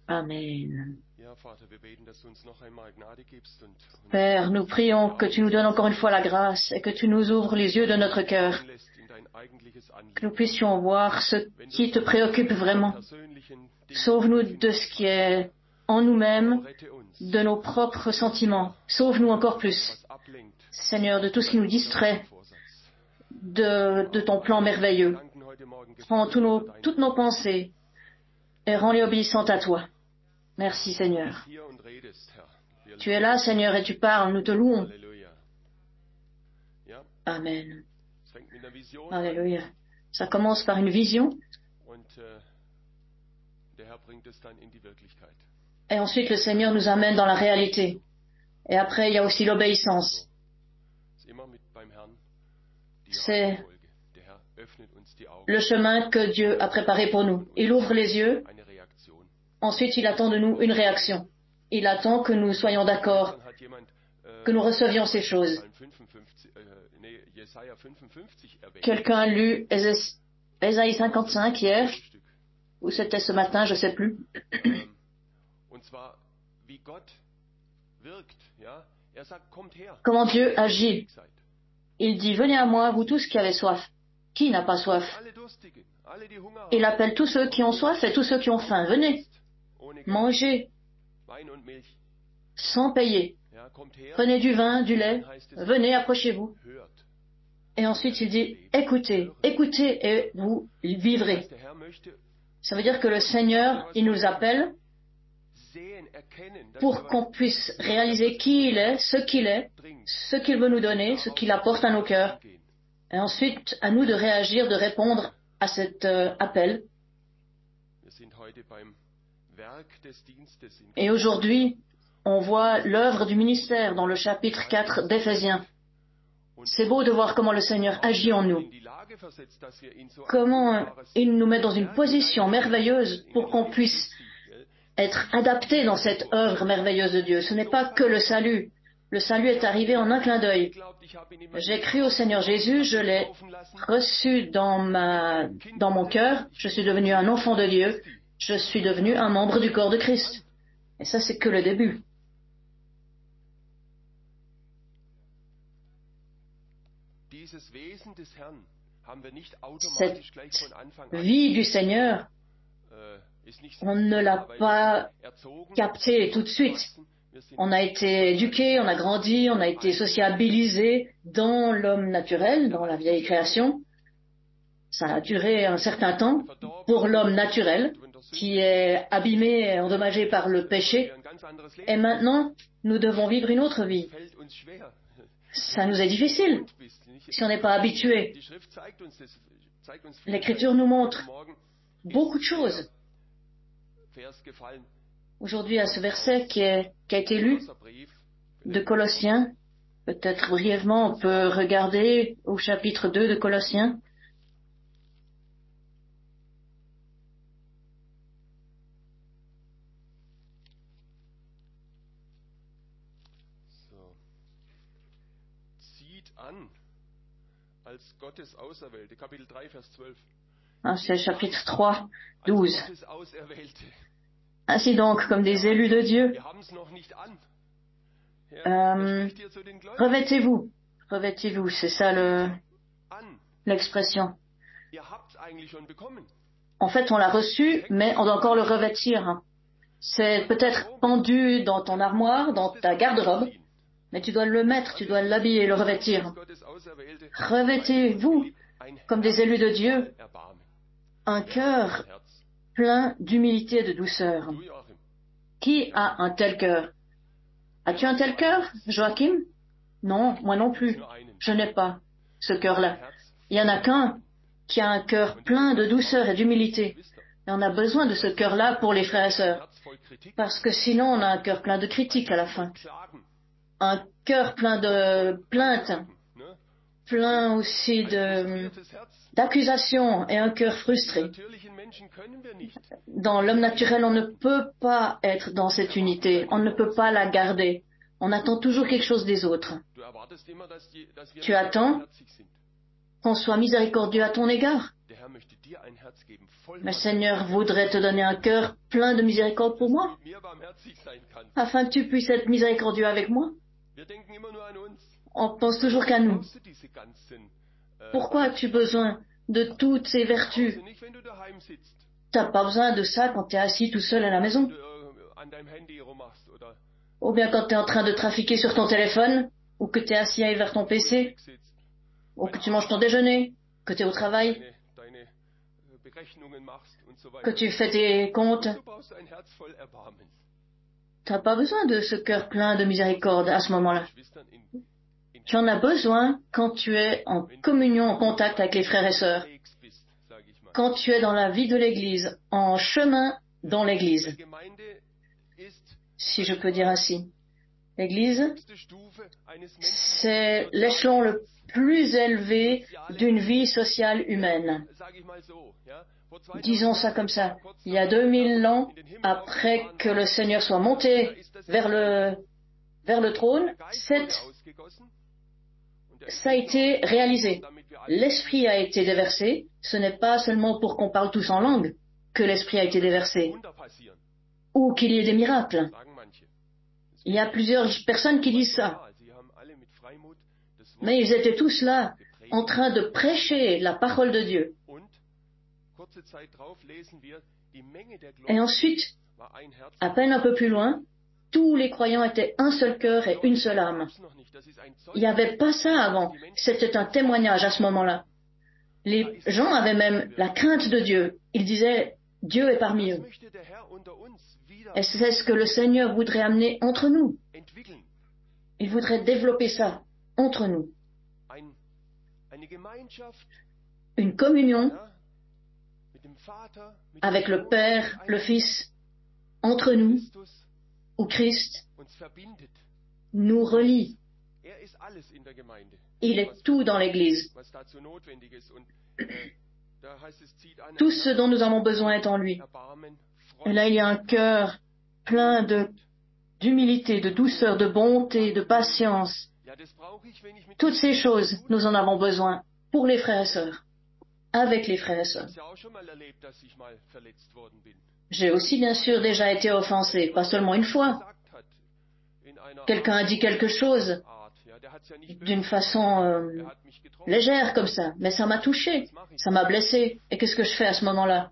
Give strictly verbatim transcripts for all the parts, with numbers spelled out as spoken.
Amen. Père, nous prions que tu nous donnes encore une fois la grâce et que tu nous ouvres les yeux de notre cœur, que nous puissions voir ce qui te préoccupe vraiment. Sauve-nous de ce qui est en nous-mêmes, de nos propres sentiments. Sauve-nous encore plus, Seigneur, de tout ce qui nous distrait de, de ton plan merveilleux. Prends tous nos, toutes nos pensées et rends-les obéissantes à toi. Merci, Seigneur. Tu es là, Seigneur, et tu parles, nous te louons. Amen. Alléluia. Ça commence par une vision. Et ensuite, le Seigneur nous amène dans la réalité. Et après, il y a aussi l'obéissance. C'est le chemin que Dieu a préparé pour nous. Il ouvre les yeux. Ensuite, il attend de nous une réaction. Il attend que nous soyons d'accord, que nous recevions ces choses. Quelqu'un a lu Ésaïe cinquante-cinq hier, ou c'était ce matin, je ne sais plus. Comment Dieu agit. Il dit, venez à moi, vous tous qui avez soif. Qui n'a pas soif? Il appelle tous ceux qui ont soif et tous ceux qui ont faim. Venez, mangez, sans payer. Prenez du vin, du lait, venez, approchez-vous. Et ensuite il dit, écoutez, écoutez et vous vivrez. Ça veut dire que le Seigneur, il nous appelle pour qu'on puisse réaliser qui il est, ce qu'il est, ce qu'il veut nous donner, ce qu'il apporte à nos cœurs. Et ensuite, à nous de réagir, de répondre à cet euh, appel. Et aujourd'hui, on voit l'œuvre du ministère dans le chapitre quatre d'Éphésiens. C'est beau de voir comment le Seigneur agit en nous. Comment il nous met dans une position merveilleuse pour qu'on puisse être adapté dans cette œuvre merveilleuse de Dieu. Ce n'est pas que le salut. Le salut est arrivé en un clin d'œil. J'ai cru au Seigneur Jésus, je l'ai reçu dans ma, dans mon cœur, je suis devenu un enfant de Dieu, je suis devenu un membre du corps de Christ. Et ça, c'est que le début. Cette vie du Seigneur, on ne l'a pas captée tout de suite. On a été éduqué, on a grandi, on a été sociabilisé dans l'homme naturel, dans la vieille création. Ça a duré un certain temps pour l'homme naturel, qui est abîmé et endommagé par le péché. Et maintenant, nous devons vivre une autre vie. Ça nous est difficile, si on n'est pas habitué. L'Écriture nous montre beaucoup de choses. Aujourd'hui, à ce verset qui, est, qui a été lu de Colossiens, peut-être brièvement, on peut regarder au chapitre deux de Colossiens. Ah, c'est chapitre trois, douze. Ainsi donc, comme des élus de Dieu, euh, revêtez-vous, revêtez-vous, c'est ça le, l'expression. En fait, on l'a reçu, mais on doit encore le revêtir. C'est peut-être pendu dans ton armoire, dans ta garde-robe, mais tu dois le mettre, tu dois l'habiller, le revêtir. Revêtez-vous, comme des élus de Dieu, un cœur plein d'humilité et de douceur. Qui a un tel cœur? As-tu un tel cœur, Joachim? Non, moi non plus. Je n'ai pas ce cœur-là. Il n'y en a qu'un qui a un cœur plein de douceur et d'humilité. Et on a besoin de ce cœur-là pour les frères et sœurs. Parce que sinon, on a un cœur plein de critiques à la fin. Un cœur plein de plaintes, plein aussi de, d'accusations et un cœur frustré. Dans l'homme naturel, on ne peut pas être dans cette unité, on ne peut pas la garder. On attend toujours quelque chose des autres. Tu attends qu'on soit miséricordieux à ton égard. Le Seigneur voudrait te donner un cœur plein de miséricorde pour moi, afin que tu puisses être miséricordieux avec moi. On pense toujours qu'à nous. Pourquoi as-tu besoin de toutes ces vertus? Tu n'as pas besoin de ça quand tu es assis tout seul à la maison. Ou bien quand tu es en train de trafiquer sur ton téléphone, ou que tu es assis vers ton P C, ou que tu manges ton déjeuner, que tu es au travail, que tu fais tes comptes. Tu n'as pas besoin de ce cœur plein de miséricorde à ce moment-là. Tu en as besoin quand tu es en communion, en contact avec les frères et sœurs. Quand tu es dans la vie de l'Église, en chemin dans l'Église. Si je peux dire ainsi. L'Église, c'est l'échelon le plus élevé d'une vie sociale humaine. Disons ça comme ça. Il y a deux mille ans, après que le Seigneur soit monté vers le, vers le trône, cette, ça a été réalisé. L'Esprit a été déversé. Ce n'est pas seulement pour qu'on parle tous en langue que l'Esprit a été déversé, ou qu'il y ait des miracles. Il y a plusieurs personnes qui disent ça. Mais ils étaient tous là, en train de prêcher la parole de Dieu. Et ensuite, à peine un peu plus loin, tous les croyants étaient un seul cœur et une seule âme. Il n'y avait pas ça avant. C'était un témoignage à ce moment-là. Les gens avaient même la crainte de Dieu. Ils disaient, Dieu est parmi eux. Et c'est ce que le Seigneur voudrait amener entre nous. Il voudrait développer ça entre nous. Une communion avec le Père, le Fils, entre nous, où Christ nous relie. Il est tout dans l'Église. Tout ce dont nous avons besoin est en lui. Et là, il y a un cœur plein de, d'humilité, de douceur, de bonté, de patience. Toutes ces choses, nous en avons besoin pour les frères et sœurs, avec les frères et sœurs. J'ai aussi bien sûr déjà été offensé, pas seulement une fois. Quelqu'un a dit quelque chose d'une façon euh, légère comme ça, mais ça m'a touché, ça m'a blessé. Et qu'est-ce que je fais à ce moment-là?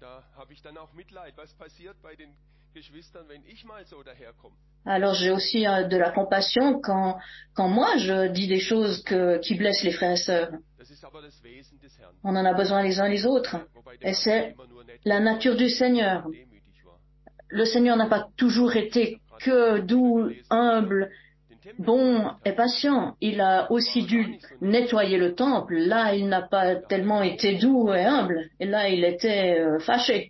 Alors j'ai aussi euh, de la compassion quand, quand moi je dis des choses que, qui blessent les frères et sœurs. On en a besoin les uns les autres. Et c'est la nature du Seigneur. Le Seigneur n'a pas toujours été que doux, humble, bon et patient. Il a aussi dû nettoyer le temple. Là, il n'a pas tellement été doux et humble. Et là, il était euh, fâché.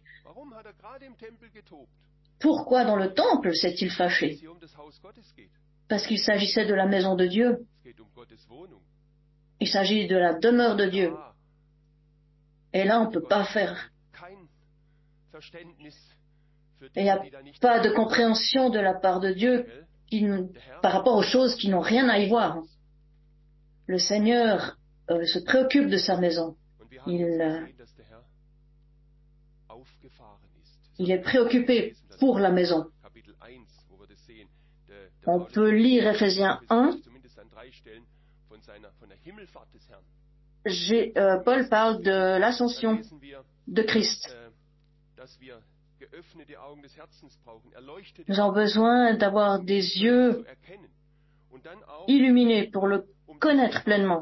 Pourquoi dans le temple s'est-il fâché? Parce qu'il s'agissait de la maison de Dieu. Il s'agit de la demeure de Dieu. Et là, on ne peut pas faire. Et il n'y a pas de compréhension de la part de Dieu qui, par rapport aux choses qui n'ont rien à y voir. Le Seigneur euh, se préoccupe de sa maison. Il, euh, il est préoccupé pour la maison. On peut lire Éphésiens un. J'ai, euh, Paul parle de l'ascension de Christ. Nous avons besoin d'avoir des yeux illuminés pour le connaître pleinement,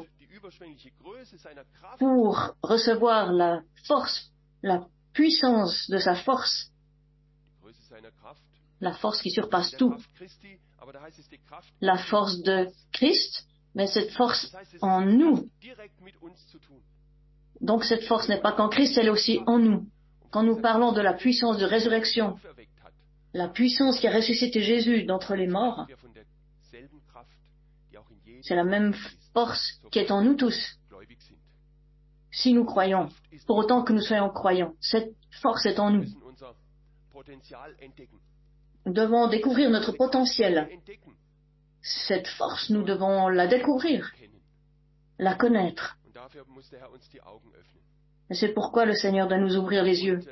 pour recevoir la force, la puissance de sa force, la force qui surpasse tout, la force de Christ, mais cette force en nous. Donc cette force n'est pas qu'en Christ, elle est aussi en nous. Quand nous parlons de la puissance de résurrection, la puissance qui a ressuscité Jésus d'entre les morts, c'est la même force qui est en nous tous. Si nous croyons, pour autant que nous soyons croyants, cette force est en nous. Nous devons découvrir notre potentiel. Cette force, nous devons la découvrir, la connaître. Et c'est pourquoi le Seigneur doit nous ouvrir les yeux.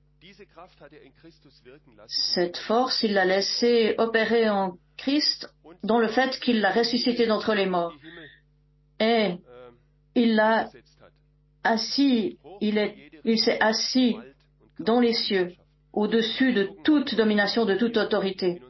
Cette force, il l'a laissée opérer en Christ dans le fait qu'il l'a ressuscité d'entre les morts. Et il l'a assis, il est, il s'est assis dans les cieux, au-dessus de toute domination, de toute autorité.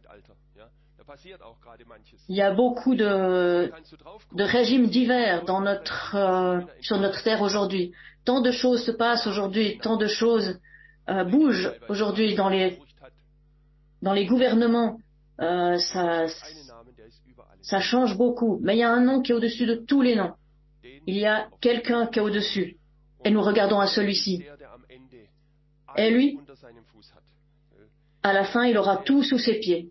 Il y a beaucoup de, de régimes divers dans notre, euh, sur notre terre aujourd'hui. Tant de choses se passent aujourd'hui, tant de choses euh, bougent aujourd'hui dans les, dans les gouvernements. Euh, ça, ça change beaucoup. Mais il y a un nom qui est au-dessus de tous les noms. Il y a quelqu'un qui est au-dessus. Et nous regardons à celui-ci. Et lui, à la fin, il aura tout sous ses pieds.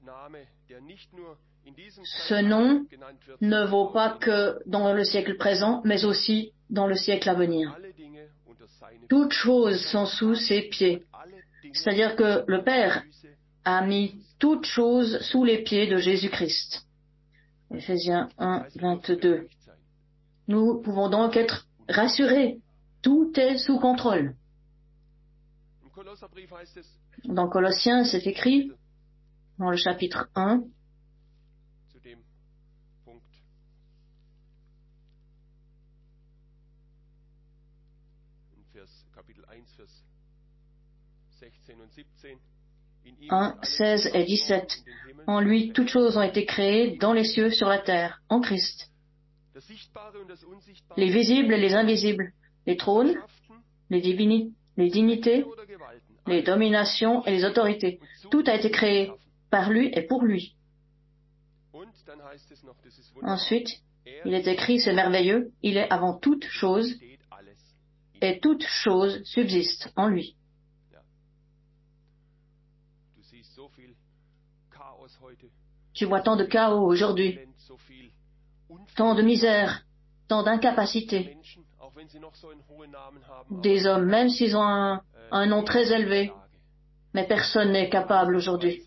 Ce nom ne vaut pas que dans le siècle présent, mais aussi dans le siècle à venir. Toutes choses sont sous ses pieds. C'est-à-dire que le Père a mis toutes choses sous les pieds de Jésus-Christ. Éphésiens un, vingt-deux. Nous pouvons donc être rassurés. Tout est sous contrôle. Dans Colossiens, c'est écrit, dans le chapitre un, un, seize et dix-sept. En lui, toutes choses ont été créées dans les cieux, sur la terre, en Christ. Les visibles et les invisibles, les trônes, les, divini- les dignités, les dominations et les autorités. Tout a été créé par lui et pour lui. Ensuite, il est écrit, c'est merveilleux, il est avant toute chose et toute chose subsiste en lui. Tu vois tant de chaos aujourd'hui, tant de misère, tant d'incapacité. Des hommes, même s'ils ont un, un nom très élevé, mais personne n'est capable aujourd'hui.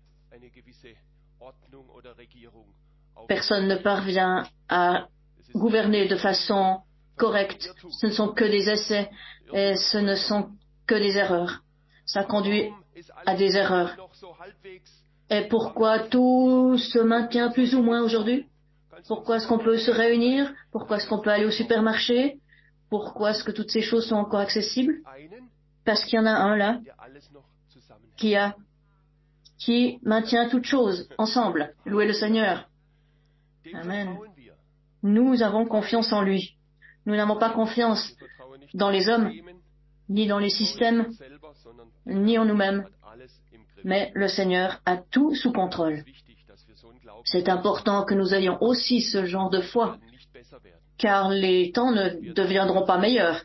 Personne ne parvient à gouverner de façon correcte. Ce ne sont que des essais et ce ne sont que des erreurs. Ça conduit à des erreurs. Et pourquoi tout se maintient plus ou moins aujourd'hui? Pourquoi est-ce qu'on peut se réunir? Pourquoi est-ce qu'on peut aller au supermarché? Pourquoi est-ce que toutes ces choses sont encore accessibles? Parce qu'il y en a un là qui a, qui maintient toutes choses ensemble. Louez le Seigneur. Amen. Nous avons confiance en lui. Nous n'avons pas confiance dans les hommes, ni dans les systèmes, ni en nous-mêmes. Mais le Seigneur a tout sous contrôle. C'est important que nous ayons aussi ce genre de foi, car les temps ne deviendront pas meilleurs.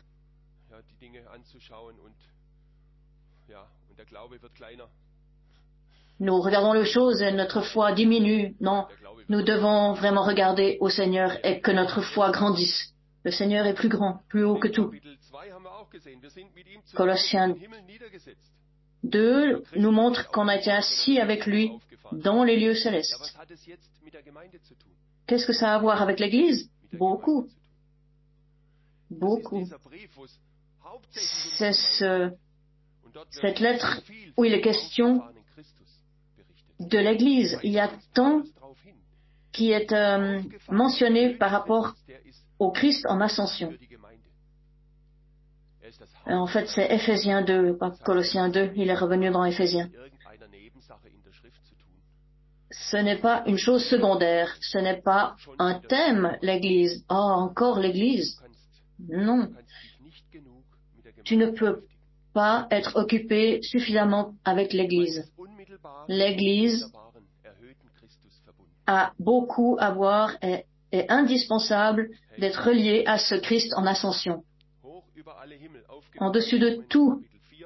Nous regardons les choses et notre foi diminue. Non, nous devons vraiment regarder au Seigneur et que notre foi grandisse. Le Seigneur est plus grand, plus haut que tout. Colossiens deux nous montre qu'on a été assis avec lui dans les lieux célestes. Qu'est-ce que ça a à voir avec l'Église? Beaucoup. Beaucoup. C'est ce, cette lettre où il est question de l'Église. Il y a tant qui est euh, mentionné par rapport au Christ en ascension. En fait, c'est Éphésiens deux, pas Colossiens deux. Il est revenu dans Éphésiens. Ce n'est pas une chose secondaire. Ce n'est pas un thème, l'Église. Oh, encore l'Église. Non. Tu ne peux pas être occupé suffisamment avec l'Église. L'Église a beaucoup à voir et est indispensable d'être reliée à ce Christ en ascension. En dessus de tout,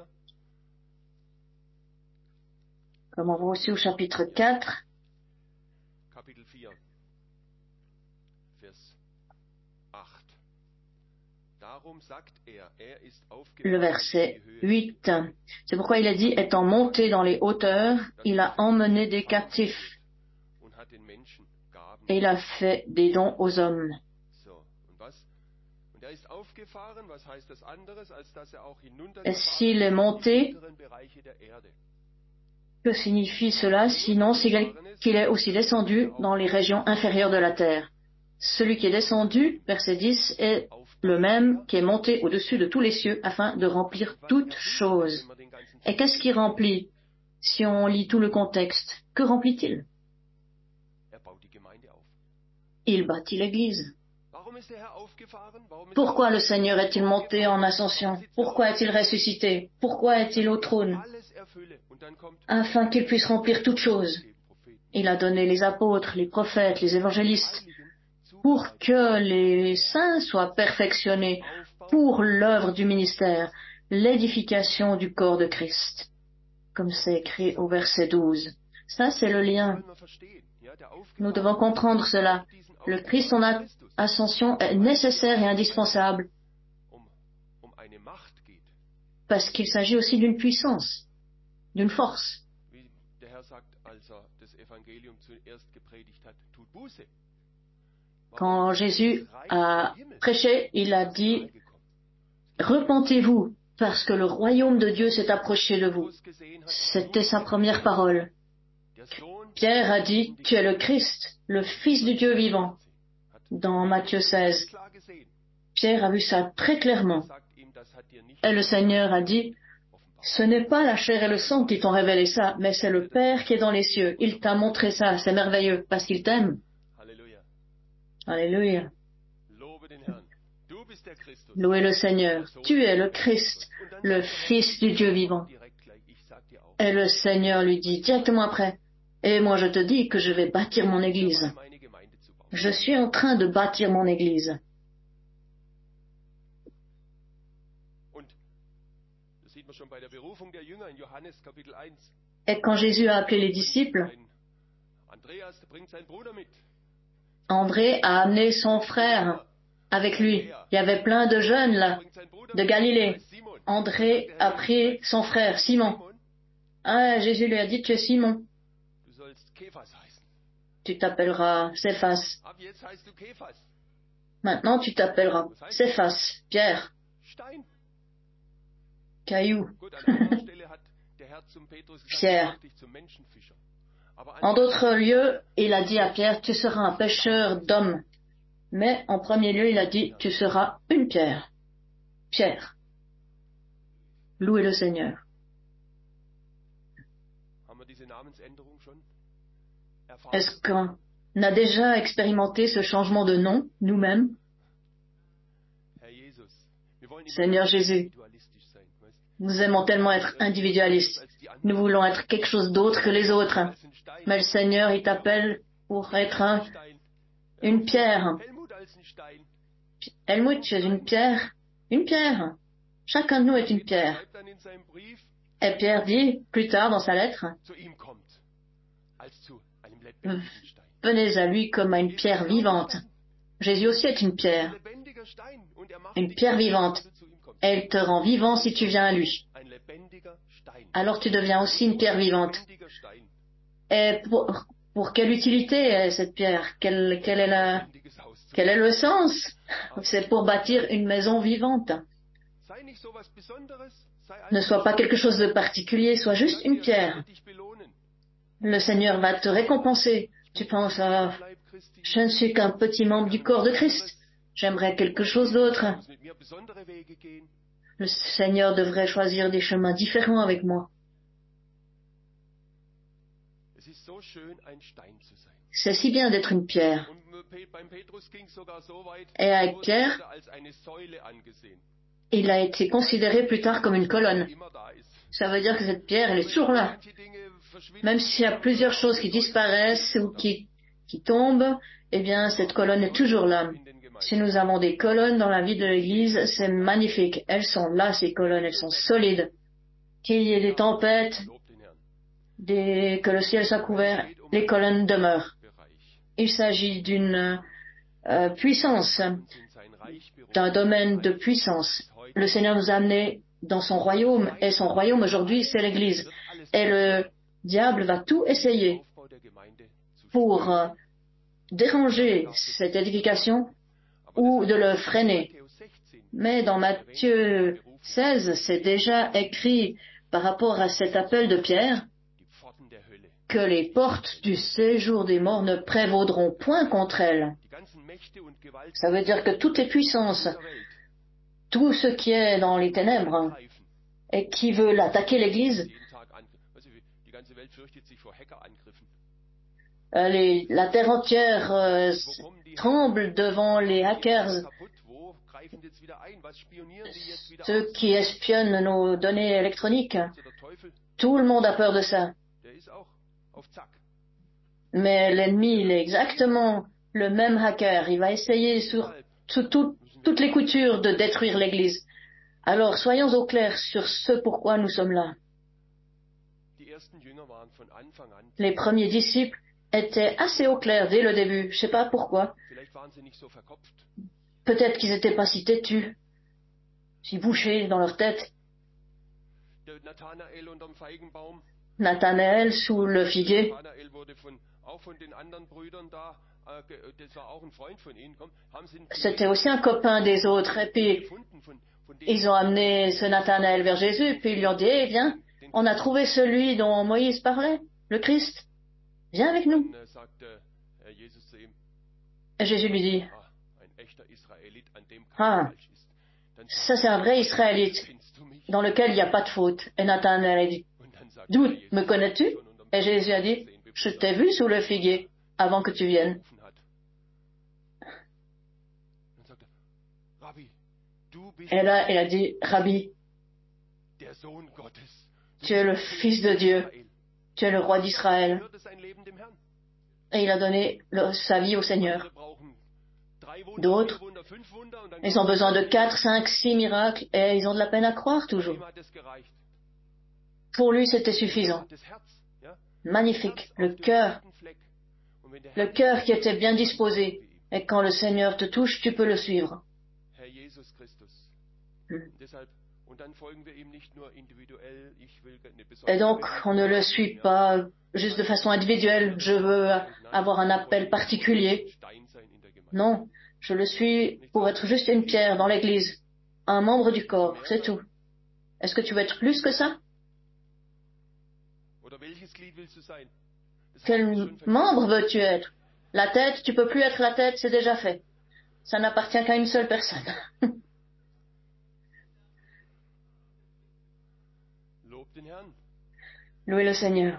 comme on voit aussi au chapitre quatre, le verset huit. C'est pourquoi il a dit, étant monté dans les hauteurs, il a emmené des captifs et il a fait des dons aux hommes. Et s'il est monté, que signifie cela? Sinon, qu'il est aussi descendu dans les régions inférieures de la terre. Celui qui est descendu, verset dix, est le même qui est monté au-dessus de tous les cieux afin de remplir toutes choses. Et qu'est-ce qu'il remplit? Si on lit tout le contexte, que remplit-il? Il bâtit l'Église. Pourquoi le Seigneur est-il monté en ascension? Pourquoi est-il ressuscité? Pourquoi est-il au trône? Afin qu'il puisse remplir toutes choses. Il a donné les apôtres, les prophètes, les évangélistes, pour que les saints soient perfectionnés pour l'œuvre du ministère, l'édification du corps de Christ, comme c'est écrit au verset douze. Ça, c'est le lien. Nous devons comprendre cela. Le Christ en ascension est nécessaire et indispensable parce qu'il s'agit aussi d'une puissance, d'une force. Quand Jésus a prêché, il a dit « Repentez-vous, parce que le royaume de Dieu s'est approché de vous. » C'était sa première parole. Pierre a dit « Tu es le Christ, le Fils du Dieu vivant » dans Matthieu seize. Pierre a vu ça très clairement. Et le Seigneur a dit « Ce n'est pas la chair et le sang qui t'ont révélé ça, mais c'est le Père qui est dans les cieux. Il t'a montré ça, c'est merveilleux, parce qu'il t'aime. » Alléluia. Louez le Seigneur. Tu es le Christ, le Fils du Dieu vivant. Et le Seigneur lui dit directement après, « Et moi je te dis que je vais bâtir mon Église. Je suis en train de bâtir mon Église. » Et quand Jésus a appelé les disciples, André a amené son frère avec lui. Il y avait plein de jeunes là, de Galilée. André a pris son frère, Simon. Ah, Jésus lui a dit, tu es Simon. Tu t'appelleras Céphas. Maintenant, tu t'appelleras Céphas, Pierre. Caillou. Pierre. En d'autres lieux, il a dit à Pierre, tu seras un pêcheur d'hommes. Mais en premier lieu, il a dit, tu seras une pierre. Pierre. Louez le Seigneur. Est-ce qu'on a déjà expérimenté ce changement de nom, nous-mêmes? Seigneur Jésus, nous aimons tellement être individualistes. Nous voulons être quelque chose d'autre que les autres. Mais le Seigneur, il t'appelle pour être un, une pierre. Helmut, tu es une pierre. Une pierre. Chacun de nous est une pierre. Et Pierre dit, plus tard dans sa lettre, venez à lui comme à une pierre vivante. Jésus aussi est une pierre. Une pierre vivante. Elle te rend vivant si tu viens à lui. Alors tu deviens aussi une pierre vivante. Et pour, pour quelle utilité est cette pierre? Quel, quel, est la, quel est le sens? C'est pour bâtir une maison vivante. Ne sois pas quelque chose de particulier, sois juste une pierre. Le Seigneur va te récompenser. Tu penses, ah, je ne suis qu'un petit membre du corps de Christ. J'aimerais quelque chose d'autre. Le Seigneur devrait choisir des chemins différents avec moi. C'est si bien d'être une pierre. Et avec Pierre, il a été considéré plus tard comme une colonne. Ça veut dire que cette pierre, elle est toujours là. Même s'il y a plusieurs choses qui disparaissent ou qui, qui tombent, eh bien, cette colonne est toujours là. Si nous avons des colonnes dans la vie de l'Église, c'est magnifique. Elles sont là, ces colonnes, elles sont solides. Qu'il y ait des tempêtes, des... que le ciel soit couvert, les colonnes demeurent. Il s'agit d'une euh, puissance, d'un domaine de puissance. Le Seigneur nous a amenés dans son royaume, et son royaume aujourd'hui, c'est l'Église. Et le diable va tout essayer pour euh, déranger cette édification ou de le freiner. Mais dans Matthieu seize, c'est déjà écrit par rapport à cet appel de Pierre que les portes du séjour des morts ne prévaudront point contre elles. Ça veut dire que toutes les puissances, tout ce qui est dans les ténèbres et qui veut attaquer l'Église, euh, les, la terre entière euh, tremble devant les hackers, ceux qui espionnent nos données électroniques. Tout le monde a peur de ça. Mais l'ennemi, il est exactement le même hacker. Il va essayer sur, sur tout, toutes les coutures de détruire l'Église. Alors, soyons au clair sur ce pourquoi nous sommes là. Les premiers disciples étaient assez au clair dès le début. Je ne sais pas pourquoi. Peut-être qu'ils n'étaient pas si têtus, si bouchés dans leur tête. Nathanaël sous le figuier. C'était aussi un copain des autres. Et puis, ils ont amené ce Nathanaël vers Jésus. Et puis, ils lui ont dit, eh, viens, on a trouvé celui dont Moïse parlait, le Christ. Viens avec nous. Et Jésus lui dit, ah, ça c'est un vrai Israélite dans lequel il n'y a pas de faute. Et Nathanaël a dit, d'où me connais-tu? Et Jésus a dit, je t'ai vu sous le figuier avant que tu viennes. Et là, il a dit, Rabbi, tu es le Fils de Dieu, tu es le roi d'Israël. Et il a donné le, sa vie au Seigneur. D'autres, ils ont besoin de quatre, cinq, six miracles et ils ont de la peine à croire toujours. Pour lui, c'était suffisant. Magnifique, le cœur, le cœur qui était bien disposé. Et quand le Seigneur te touche, tu peux le suivre. Et donc, on ne le suit pas juste de façon individuelle. Je veux avoir un appel particulier. Non, je le suis pour être juste une pierre dans l'Église, un membre du corps, c'est tout. Est-ce que tu veux être plus que ça? Quel membre veux-tu être? La tête, tu peux plus être la tête, c'est déjà fait. Ça n'appartient qu'à une seule personne. Louez le Seigneur.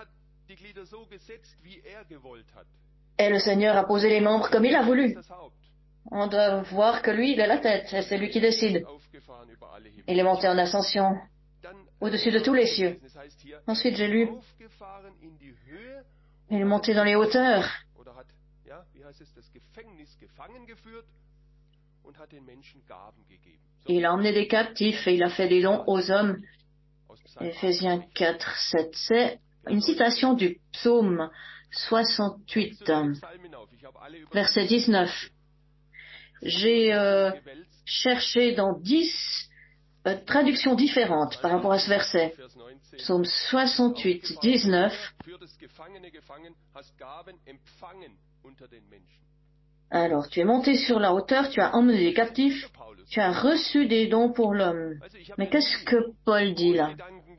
Et le Seigneur a posé les membres comme il a voulu. On doit voir que lui, il est la tête, et c'est lui qui décide. Il est monté en ascension au-dessus de tous les cieux. Ensuite, j'ai lu, il est monté dans les hauteurs. Il a emmené des captifs et il a fait des dons aux hommes. Éphésiens quatre, sept, c'est une citation du psaume soixante-huit, verset dix-neuf. J'ai euh, cherché dans dix euh, traductions différentes par rapport à ce verset. Psaume soixante-huit, dix-neuf. Alors, tu es monté sur la hauteur, tu as emmené des captifs, tu as reçu des dons pour l'homme. Mais qu'est-ce que Paul dit là?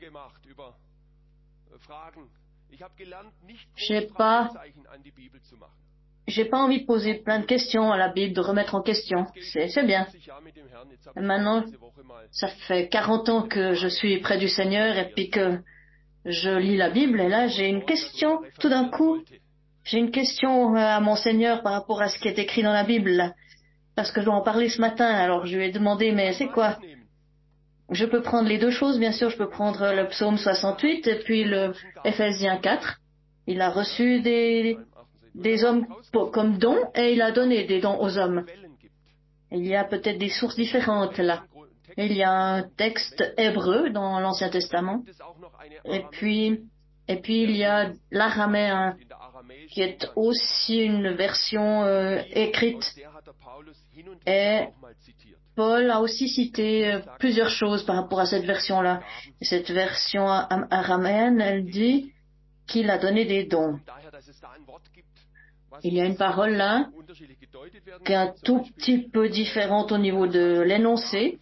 J'ai pas, j'ai pas envie de poser plein de questions à la Bible, de remettre en question. C'est, c'est bien. Et maintenant, ça fait quarante ans que je suis près du Seigneur et puis que je lis la Bible et là, j'ai une question, tout d'un coup, j'ai une question à mon Seigneur par rapport à ce qui est écrit dans la Bible, là, parce que je dois en parler ce matin. Alors je lui ai demandé, mais c'est quoi? Je peux prendre les deux choses, bien sûr, je peux prendre le psaume soixante-huit et puis le Éphésiens quatre. Il a reçu des, des hommes pour, comme dons et il a donné des dons aux hommes. Il y a peut-être des sources différentes là. Il y a un texte hébreu dans l'Ancien Testament et puis, et puis il y a l'araméen qui est aussi une version euh, écrite. Et Paul a aussi cité euh, plusieurs choses par rapport à cette version-là. Cette version araméenne, elle dit qu'il a donné des dons. Il y a une parole là qui est un tout petit peu différente au niveau de l'énoncé.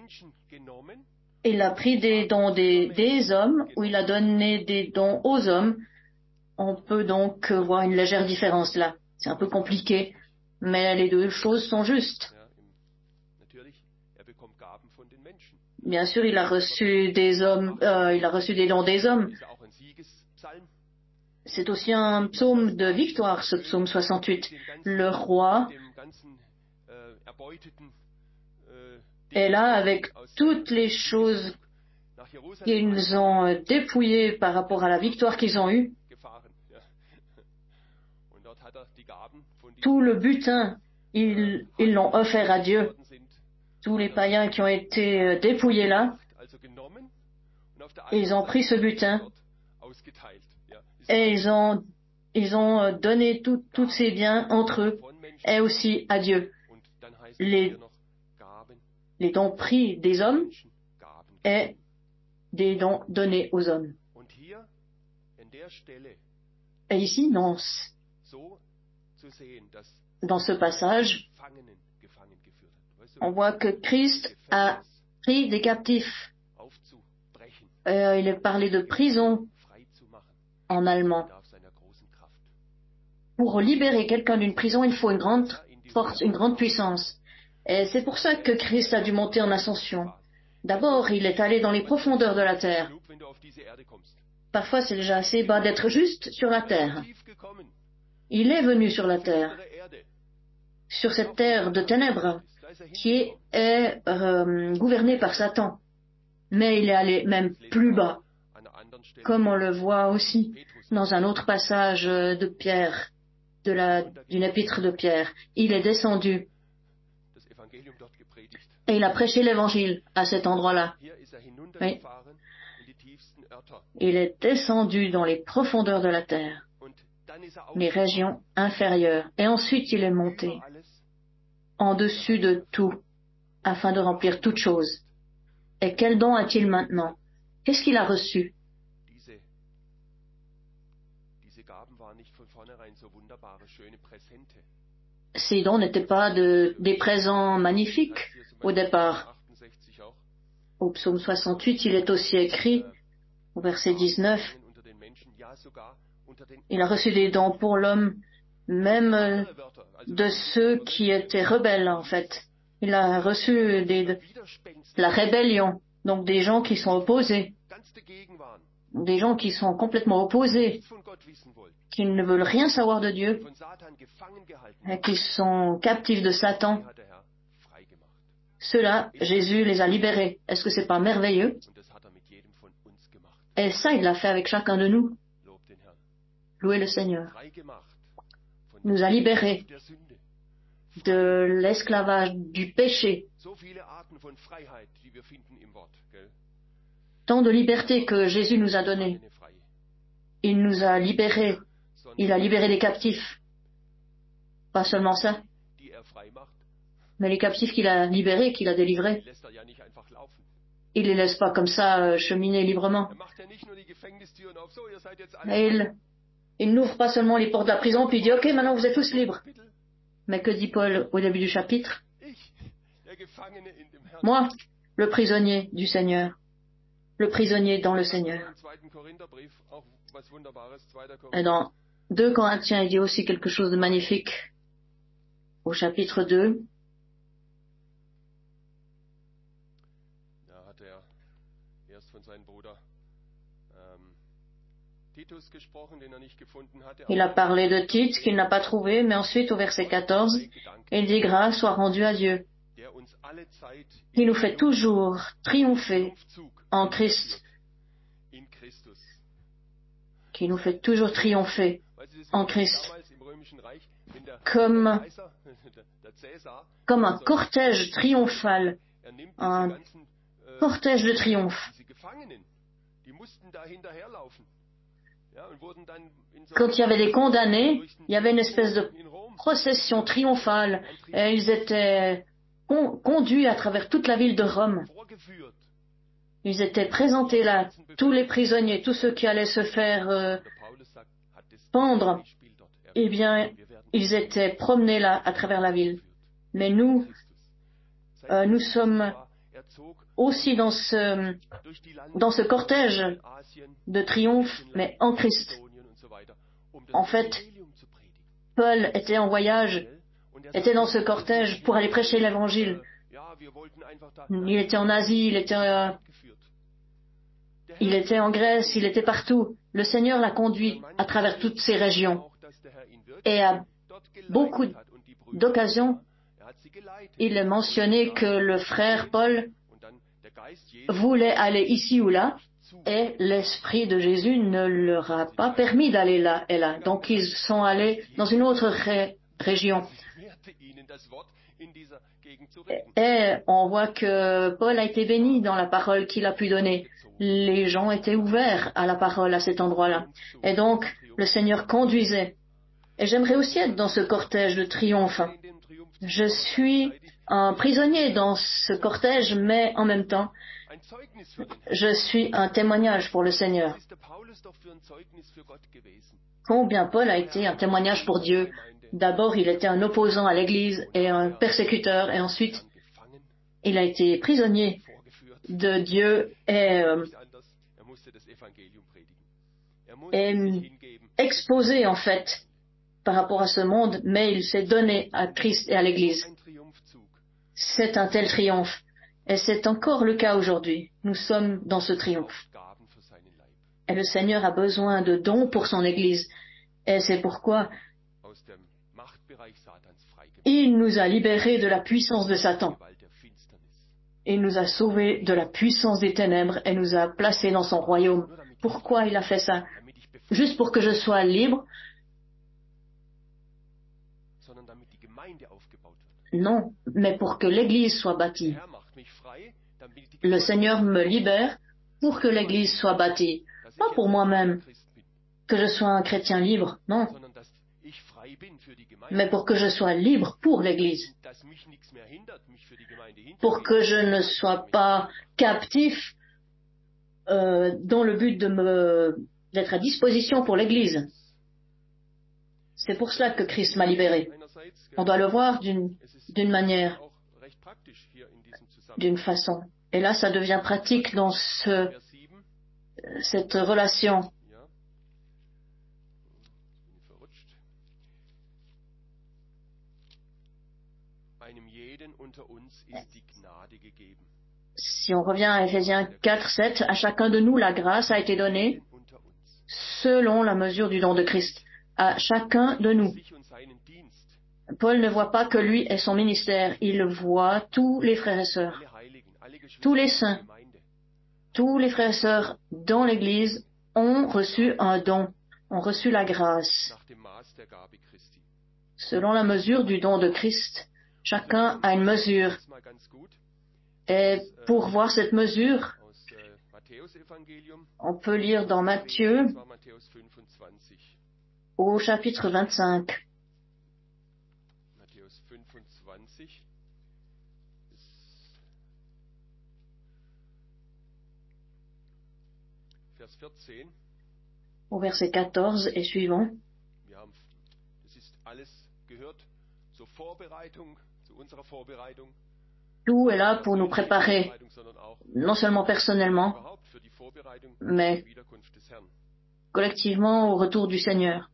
Il a pris des dons des, des hommes ou il a donné des dons aux hommes. On peut donc voir une légère différence là. C'est un peu compliqué, mais les deux choses sont justes. Bien sûr, il a reçu des hommes, euh, il a reçu des dons des hommes. C'est aussi un psaume de victoire, ce psaume soixante-huit. Le roi est là avec toutes les choses qu'ils ont dépouillées par rapport à la victoire qu'ils ont eue. Tout le butin, ils ils l'ont offert à Dieu. Tous les païens qui ont été dépouillés là, ils ont pris ce butin et ils ont, ils ont donné tous ces biens entre eux et aussi à Dieu. Les, les dons pris des hommes et des dons donnés aux hommes. Et ici, dans, dans ce passage, on voit que Christ a pris des captifs. Euh, il est parlé de prison en allemand. Pour libérer quelqu'un d'une prison, il faut une grande force, une grande puissance. Et c'est pour ça que Christ a dû monter en ascension. D'abord, il est allé dans les profondeurs de la terre. Parfois, c'est déjà assez bas d'être juste sur la terre. Il est venu sur la terre, sur cette terre de ténèbres, qui est euh, gouvernée par Satan. Mais il est allé même plus bas, comme on le voit aussi dans un autre passage de Pierre, de la, d'une épître de Pierre. Il est descendu et il a prêché l'évangile à cet endroit-là. Oui. Il est descendu dans les profondeurs de la terre, les régions inférieures, et ensuite il est monté en dessus de tout, afin de remplir toutes choses. Et quel don a-t-il maintenant? Qu'est-ce qu'il a reçu? Ces dons n'étaient pas de, des présents magnifiques au départ. Au psaume soixante-huit, il est aussi écrit, au verset dix-neuf, il a reçu des dons pour l'homme, même de ceux qui étaient rebelles, en fait. Il a reçu des, de la rébellion, donc des gens qui sont opposés, des gens qui sont complètement opposés, qui ne veulent rien savoir de Dieu, et qui sont captifs de Satan. Ceux-là, Jésus les a libérés. Est-ce que c'est pas merveilleux? Et ça, il l'a fait avec chacun de nous. Louez le Seigneur. Il nous a libérés de l'esclavage, du péché. Tant de liberté que Jésus nous a donné. Il nous a libérés. Il a libéré les captifs. Pas seulement ça, mais les captifs qu'il a libérés, qu'il a délivrés. Il les laisse pas comme ça cheminer librement. Et il, il n'ouvre pas seulement les portes de la prison puis il dit « Ok, maintenant vous êtes tous libres ». Mais que dit Paul au début du chapitre? Moi, le prisonnier du Seigneur, le prisonnier dans le Seigneur. Et dans deux Corinthiens, il dit aussi quelque chose de magnifique. Au chapitre deux, il a parlé de Tite qu'il n'a pas trouvé, mais ensuite au verset quatorze, il dit « Grâce soit rendue à Dieu, qui nous fait toujours triompher en Christ. » Qui nous fait toujours triompher en Christ. Comme, comme un cortège triomphal, un cortège de triomphe. Quand il y avait des condamnés, il y avait une espèce de procession triomphale et ils étaient con- conduits à travers toute la ville de Rome. Ils étaient présentés là, tous les prisonniers, tous ceux qui allaient se faire euh, pendre. Eh bien, ils étaient promenés là à travers la ville. Mais nous, euh, nous sommes aussi dans ce, dans ce cortège de triomphe, mais en Christ. En fait, Paul était en voyage, était dans ce cortège pour aller prêcher l'évangile. Il était en Asie, il était, euh, il était en Grèce, il était partout. Le Seigneur l'a conduit à travers toutes ces régions. Et à beaucoup d'occasions, il a mentionné que le frère Paul voulait aller ici ou là, et l'Esprit de Jésus ne leur a pas permis d'aller là et là. Donc ils sont allés dans une autre ré- région. Et on voit que Paul a été béni dans la parole qu'il a pu donner. Les gens étaient ouverts à la parole à cet endroit-là. Et donc, le Seigneur conduisait. Et j'aimerais aussi être dans ce cortège de triomphe. Je suis un prisonnier dans ce cortège, mais en même temps, je suis un témoignage pour le Seigneur. Combien Paul a été un témoignage pour Dieu. D'abord, il était un opposant à l'Église et un persécuteur, et ensuite, il a été prisonnier de Dieu et, euh, et exposé, en fait, par rapport à ce monde, mais il s'est donné à Christ et à l'Église. C'est un tel triomphe. Et c'est encore le cas aujourd'hui. Nous sommes dans ce triomphe. Et le Seigneur a besoin de dons pour son Église. Et c'est pourquoi il nous a libérés de la puissance de Satan. Il nous a sauvés de la puissance des ténèbres et nous a placés dans son royaume. Pourquoi il a fait ça? Juste pour que je sois libre? Non, mais pour que l'Église soit bâtie. Le Seigneur me libère pour que l'Église soit bâtie. Pas pour moi-même, que je sois un chrétien libre, non. Mais pour que je sois libre pour l'Église. Pour que je ne sois pas captif euh, dans le but de me d'être à disposition pour l'Église. C'est pour cela que Christ m'a libéré. On doit le voir d'une d'une manière, d'une façon. Et là, ça devient pratique dans ce, cette relation. Si on revient à Éphésiens quatre, sept, à chacun de nous, la grâce a été donnée selon la mesure du don de Christ. À chacun de nous. Paul ne voit pas que lui et son ministère, il voit tous les frères et sœurs, tous les saints, tous les frères et sœurs dans l'Église ont reçu un don, ont reçu la grâce. Selon la mesure du don de Christ, chacun a une mesure. Et pour voir cette mesure, on peut lire dans Matthieu au chapitre vingt-cinq. Au verset quatorze et suivant. Tout est là pour nous préparer, non seulement personnellement, mais collectivement au retour du Seigneur.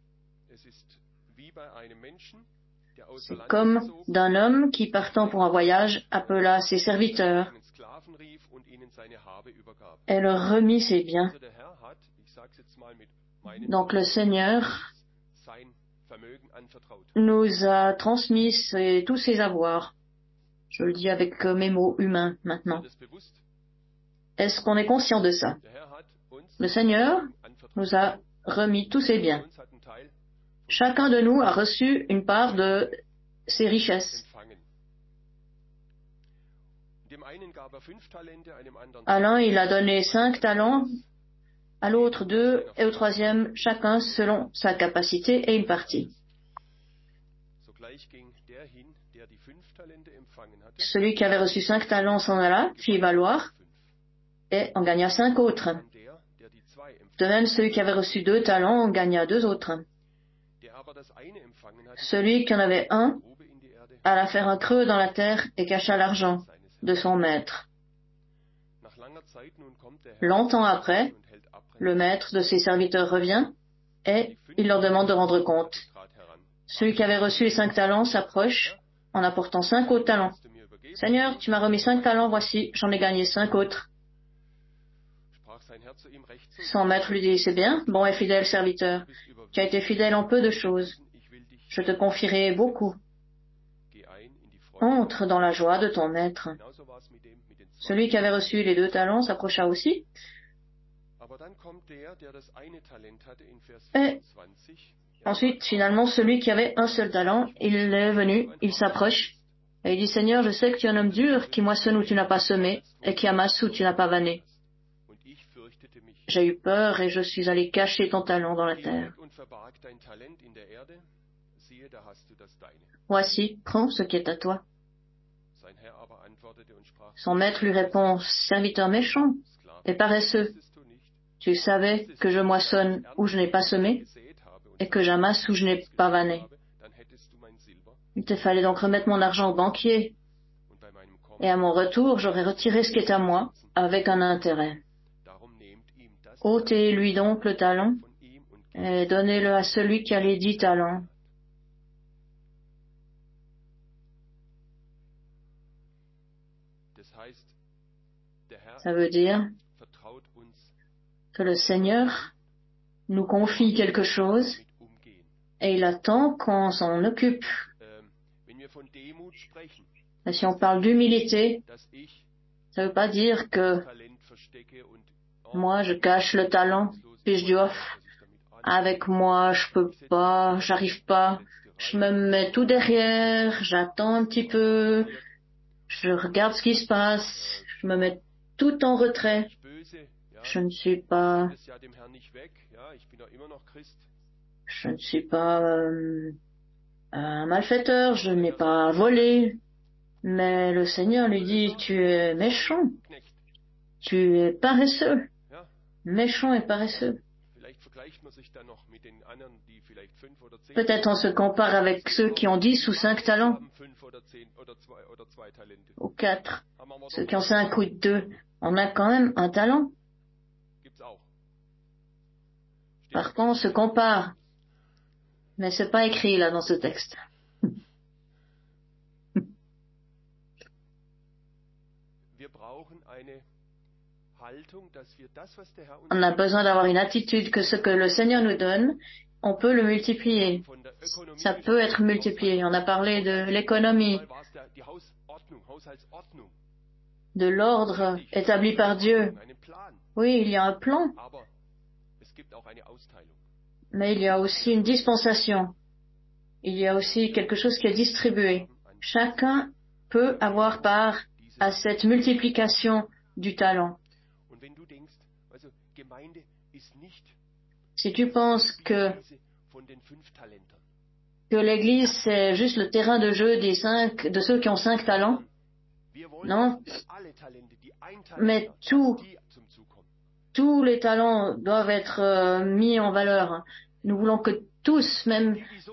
C'est comme d'un homme qui, partant pour un voyage, appela ses serviteurs et leur remit ses biens. Donc le Seigneur nous a transmis ses, tous ses avoirs. Je le dis avec mes mots humains maintenant. Est-ce qu'on est conscient de ça? Le Seigneur nous a remis tous ses biens. Chacun de nous a reçu une part de ses richesses. À l'un, il a donné cinq talents, à l'autre deux, et au troisième, chacun selon sa capacité et une partie. Celui qui avait reçu cinq talents s'en alla, fit valoir, et en gagna cinq autres. De même, celui qui avait reçu deux talents en gagna deux autres. Celui qui en avait un alla faire un creux dans la terre et cacha l'argent de son maître. Longtemps après, le maître de ses serviteurs revient et il leur demande de rendre compte. Celui qui avait reçu les cinq talents s'approche en apportant cinq autres talents. « Seigneur, tu m'as remis cinq talents, voici, j'en ai gagné cinq autres. » Son maître lui dit, « C'est bien, bon et fidèle serviteur, tu as été fidèle en peu de choses, je te confierai beaucoup. Entre dans la joie de ton maître. » Celui qui avait reçu les deux talents s'approcha aussi. Et ensuite, finalement, celui qui avait un seul talent, il est venu, il s'approche, et il dit, « Seigneur, je sais que tu es un homme dur, qui moissonne où tu n'as pas semé, et qui amasse où tu n'as pas vanné. J'ai eu peur et je suis allé cacher ton talent dans la terre. Voici, prends ce qui est à toi. » Son maître lui répond, « Serviteur méchant et paresseux, tu savais que je moissonne où je n'ai pas semé et que j'amasse où je n'ai pas vanné. Il te fallait donc remettre mon argent au banquier, et à mon retour, j'aurais retiré ce qui est à moi avec un intérêt. Ôtez-lui donc le talent et donnez-le à celui qui a les dix talents. » Ça veut dire que le Seigneur nous confie quelque chose et il attend qu'on s'en occupe. Et si on parle d'humilité, ça ne veut pas dire que moi je cache le talent, puis je dis oh, avec moi je peux pas, j'arrive pas, je me mets tout derrière, j'attends un petit peu, je regarde ce qui se passe, je me mets tout en retrait. Je ne suis pas, je ne suis pas euh, un malfaiteur, je n'ai pas volé, mais le Seigneur lui dit, tu es méchant, tu es paresseux, méchant et paresseux. Peut-être on se compare avec ceux qui ont dix ou cinq talents, ou quatre, ceux qui ont cinq ou deux, on a quand même un talent. Parfois on se compare, mais c'est pas écrit là dans ce texte. On a besoin d'avoir une attitude que ce que le Seigneur nous donne, on peut le multiplier. Ça peut être multiplié. On a parlé de l'économie, de l'ordre établi par Dieu. Oui, il y a un plan, mais il y a aussi une dispensation. Il y a aussi quelque chose qui est distribué. Chacun peut avoir part à cette multiplication du talent. Si tu penses que, que l'Église, c'est juste le terrain de jeu des cinq, de ceux qui ont cinq talents, non, mais tout, tous les talents doivent être euh, mis en valeur. Nous voulons que tous, même,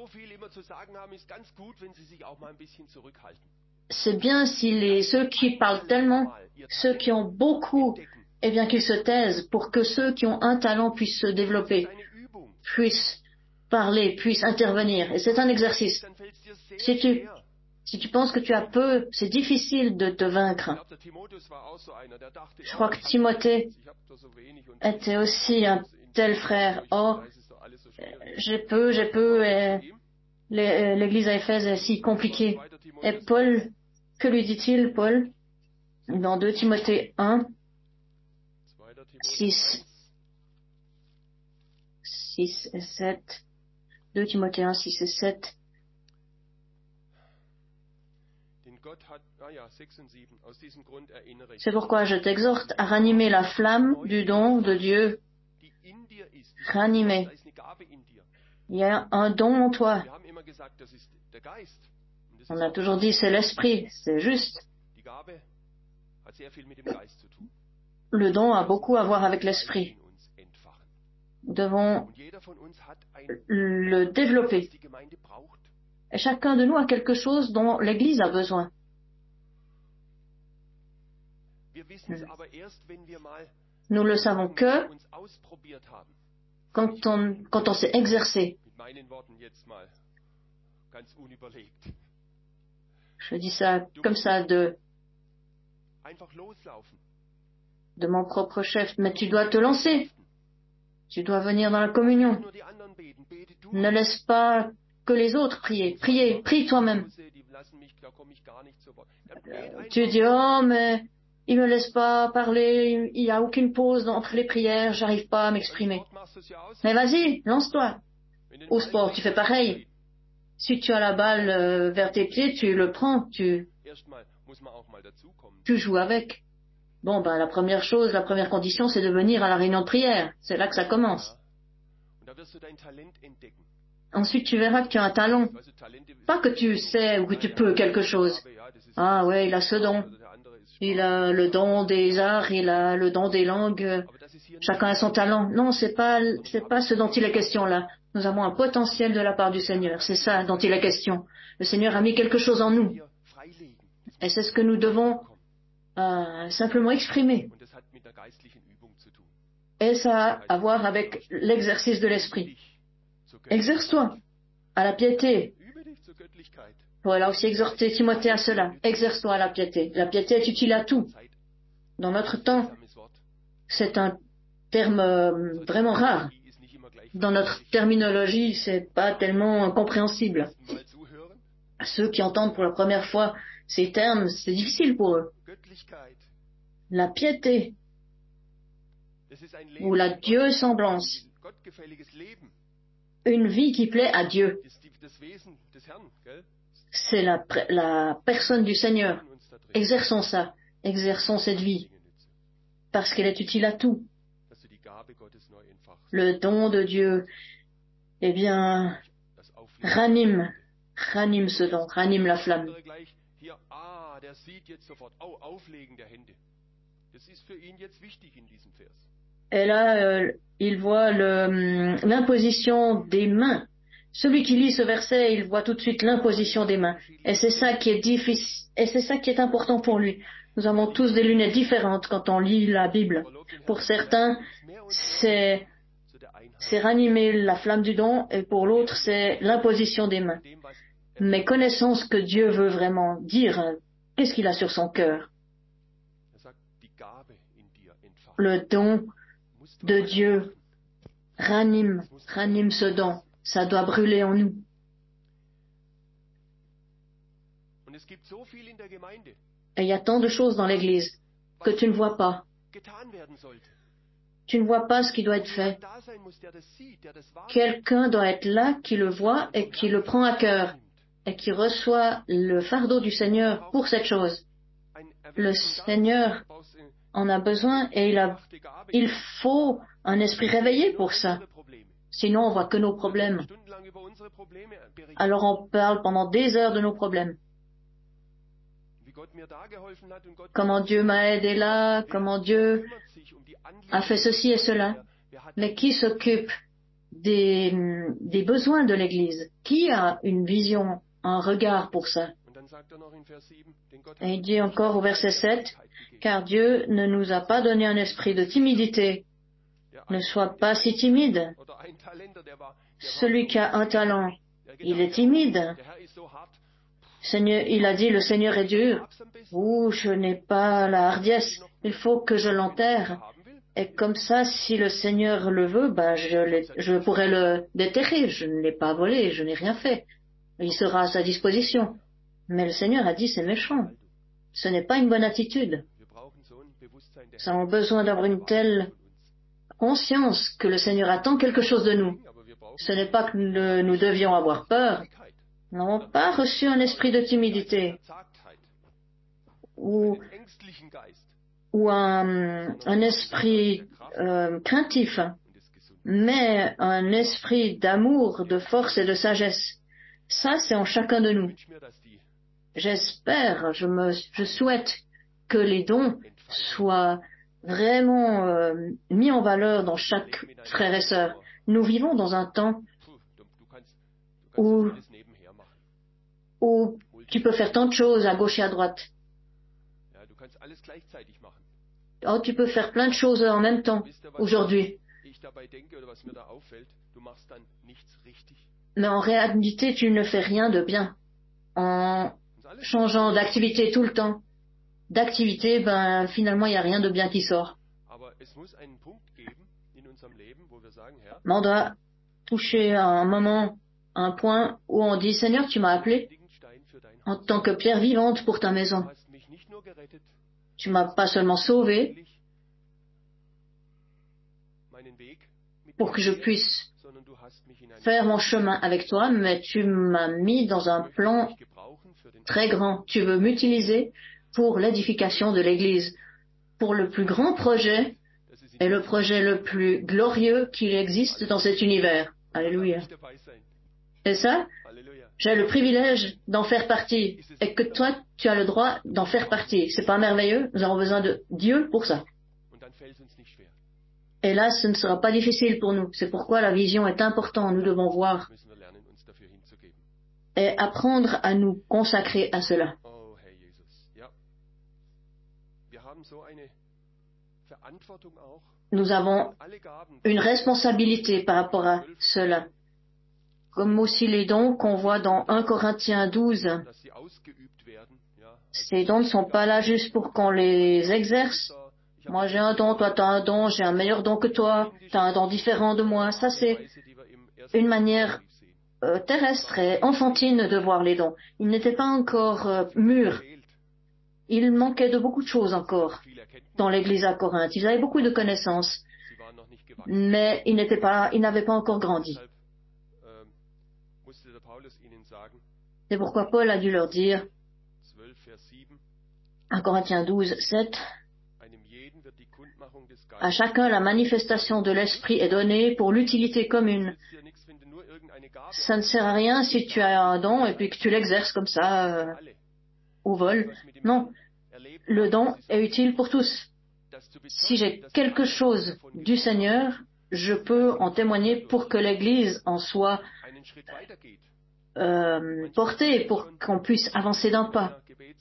c'est bien si les, ceux qui parlent tellement, ceux qui ont beaucoup, eh bien qu'ils se taisent pour que ceux qui ont un talent puissent se développer, puissent parler, puissent intervenir. Et c'est un exercice. Si tu, si tu penses que tu as peu, c'est difficile de te vaincre. Je crois que Timothée était aussi un tel frère. Oh, j'ai peu, j'ai peu, et l'église à Éphèse est si compliquée. Et Paul, que lui dit-il, Paul, dans deux Timothée un, six, six et sept, deux Timothée un, six et sept. C'est pourquoi je t'exhorte à ranimer la flamme du don de Dieu. Ranimer. Il y a un don en toi. On a toujours dit c'est l'esprit, c'est juste. Le don a beaucoup à voir avec l'esprit. Nous devons le développer. Et chacun de nous a quelque chose dont l'Église a besoin. Nous le savons que quand on, quand on s'est exercé. Je dis ça comme ça de, de mon propre chef, mais tu dois te lancer. Tu dois venir dans la communion. Ne laisse pas que les autres prier. Priez, prie toi-même. Tu dis, oh, mais il me laisse pas parler, il n'y a aucune pause entre les prières, j'arrive pas à m'exprimer. Mais vas-y, lance-toi. Au sport, tu fais pareil. Si tu as la balle euh, vers tes pieds, tu le prends, tu, tu joues avec. Bon, ben, la première chose, la première condition, c'est de venir à la réunion de prière. C'est là que ça commence. Ensuite, tu verras que tu as un talent. Pas que tu sais ou que tu peux quelque chose. Ah ouais, il a ce don. Il a le don des arts, il a le don des langues. Chacun a son talent. Non, c'est pas, c'est pas ce dont il est question là. Nous avons un potentiel de la part du Seigneur. C'est ça dont il est question. Le Seigneur a mis quelque chose en nous. Et c'est ce que nous devons euh, simplement exprimer. Et ça a à voir avec l'exercice de l'esprit. Exerce-toi à la piété. Voilà aussi exhorter Timothée à cela. Exerce-toi à la piété. La piété est utile à tout. Dans notre temps, c'est un terme euh, vraiment rare. Dans notre terminologie, c'est pas tellement compréhensible. Ceux qui entendent pour la première fois ces termes, c'est difficile pour eux. La piété ou la Dieu-semblance, une vie qui plaît à Dieu, c'est la, la personne du Seigneur. Exerçons ça, exerçons cette vie, parce qu'elle est utile à tout. Le don de Dieu, eh bien, ranime, ranime ce don, ranime la flamme. Et là, euh, il voit le, l'imposition des mains. Celui qui lit ce verset, il voit tout de suite l'imposition des mains. Et c'est ça qui est difficile, et c'est ça qui est important pour lui. Nous avons tous des lunettes différentes quand on lit la Bible. Pour certains, c'est, c'est ranimer la flamme du don, et pour l'autre, c'est l'imposition des mains. Mais connaissons ce que Dieu veut vraiment dire. Qu'est-ce qu'il a sur son cœur? Le don de Dieu ranime, ranime ce don. Ça doit brûler en nous. Et il y a tant de choses dans l'Église que tu ne vois pas. Tu ne vois pas ce qui doit être fait. Quelqu'un doit être là qui le voit et qui le prend à cœur et qui reçoit le fardeau du Seigneur pour cette chose. Le Seigneur en a besoin et il, a, il faut un esprit réveillé pour ça. Sinon, on voit que nos problèmes. Alors on parle pendant des heures de nos problèmes. Comment Dieu m'a aidé là, comment Dieu a fait ceci et cela. Mais qui s'occupe des, des besoins de l'Église? Qui a une vision, un regard pour ça? Et il dit encore au verset sept, « Car Dieu ne nous a pas donné un esprit de timidité. Ne sois pas si timide. Celui qui a un talent, il est timide. Seigneur, il a dit, le Seigneur est dur. Ouh, je n'ai pas la hardiesse. Il faut que je l'enterre. Et comme ça, si le Seigneur le veut, bah, je, je pourrais le déterrer. Je ne l'ai pas volé, je n'ai rien fait. Il sera à sa disposition. Mais le Seigneur a dit, c'est méchant. Ce n'est pas une bonne attitude. Nous avons besoin d'avoir une telle conscience que le Seigneur attend quelque chose de nous. Ce n'est pas que le, nous devions avoir peur. Nous n'avons pas reçu un esprit de timidité ou, ou un, un esprit euh, craintif, mais un esprit d'amour, de force et de sagesse. Ça, c'est en chacun de nous. J'espère, je, me, je souhaite que les dons soient vraiment euh, mis en valeur dans chaque frère et sœur. Nous vivons dans un temps où, où tu peux faire tant de choses à gauche et à droite. Oh, tu peux faire plein de choses en même temps aujourd'hui. Mais en réalité, tu ne fais rien de bien. En changeant d'activité tout le temps, d'activité, ben finalement, il n'y a rien de bien qui sort. Mais on doit toucher à un moment, un point où on dit, Seigneur, tu m'as appelé en tant que pierre vivante pour ta maison. Tu m'as pas seulement sauvé pour que je puisse faire mon chemin avec toi, mais tu m'as mis dans un plan très grand. Tu veux m'utiliser pour l'édification de l'Église, pour le plus grand projet et le projet le plus glorieux qu'il existe dans cet univers. Alléluia. Et ça, j'ai le privilège d'en faire partie, et que toi, tu as le droit d'en faire partie. C'est pas merveilleux? Nous avons besoin de Dieu pour ça. Et là, ce ne sera pas difficile pour nous. C'est pourquoi la vision est importante. Nous devons voir et apprendre à nous consacrer à cela. Nous avons une responsabilité par rapport à cela. Comme aussi les dons qu'on voit dans un Corinthiens douze. Ces dons ne sont pas là juste pour qu'on les exerce. Moi j'ai un don, toi tu as un don, j'ai un meilleur don que toi, tu as un don différent de moi. Ça c'est une manière euh, terrestre et enfantine de voir les dons. Ils n'étaient pas encore euh, mûrs. Il manquait de beaucoup de choses encore dans l'église à Corinthe. Ils avaient beaucoup de connaissances, mais ils n'étaient pas, ils n'avaient pas encore grandi. C'est pourquoi Paul a dû leur dire, en Corinthiens douze, sept, à chacun la manifestation de l'esprit est donnée pour l'utilité commune. Ça ne sert à rien si tu as un don et puis que tu l'exerces comme ça euh, au vol. Non, le don est utile pour tous. Si j'ai quelque chose du Seigneur, je peux en témoigner pour que l'Église en soit euh, portée, pour qu'on puisse avancer d'un pas.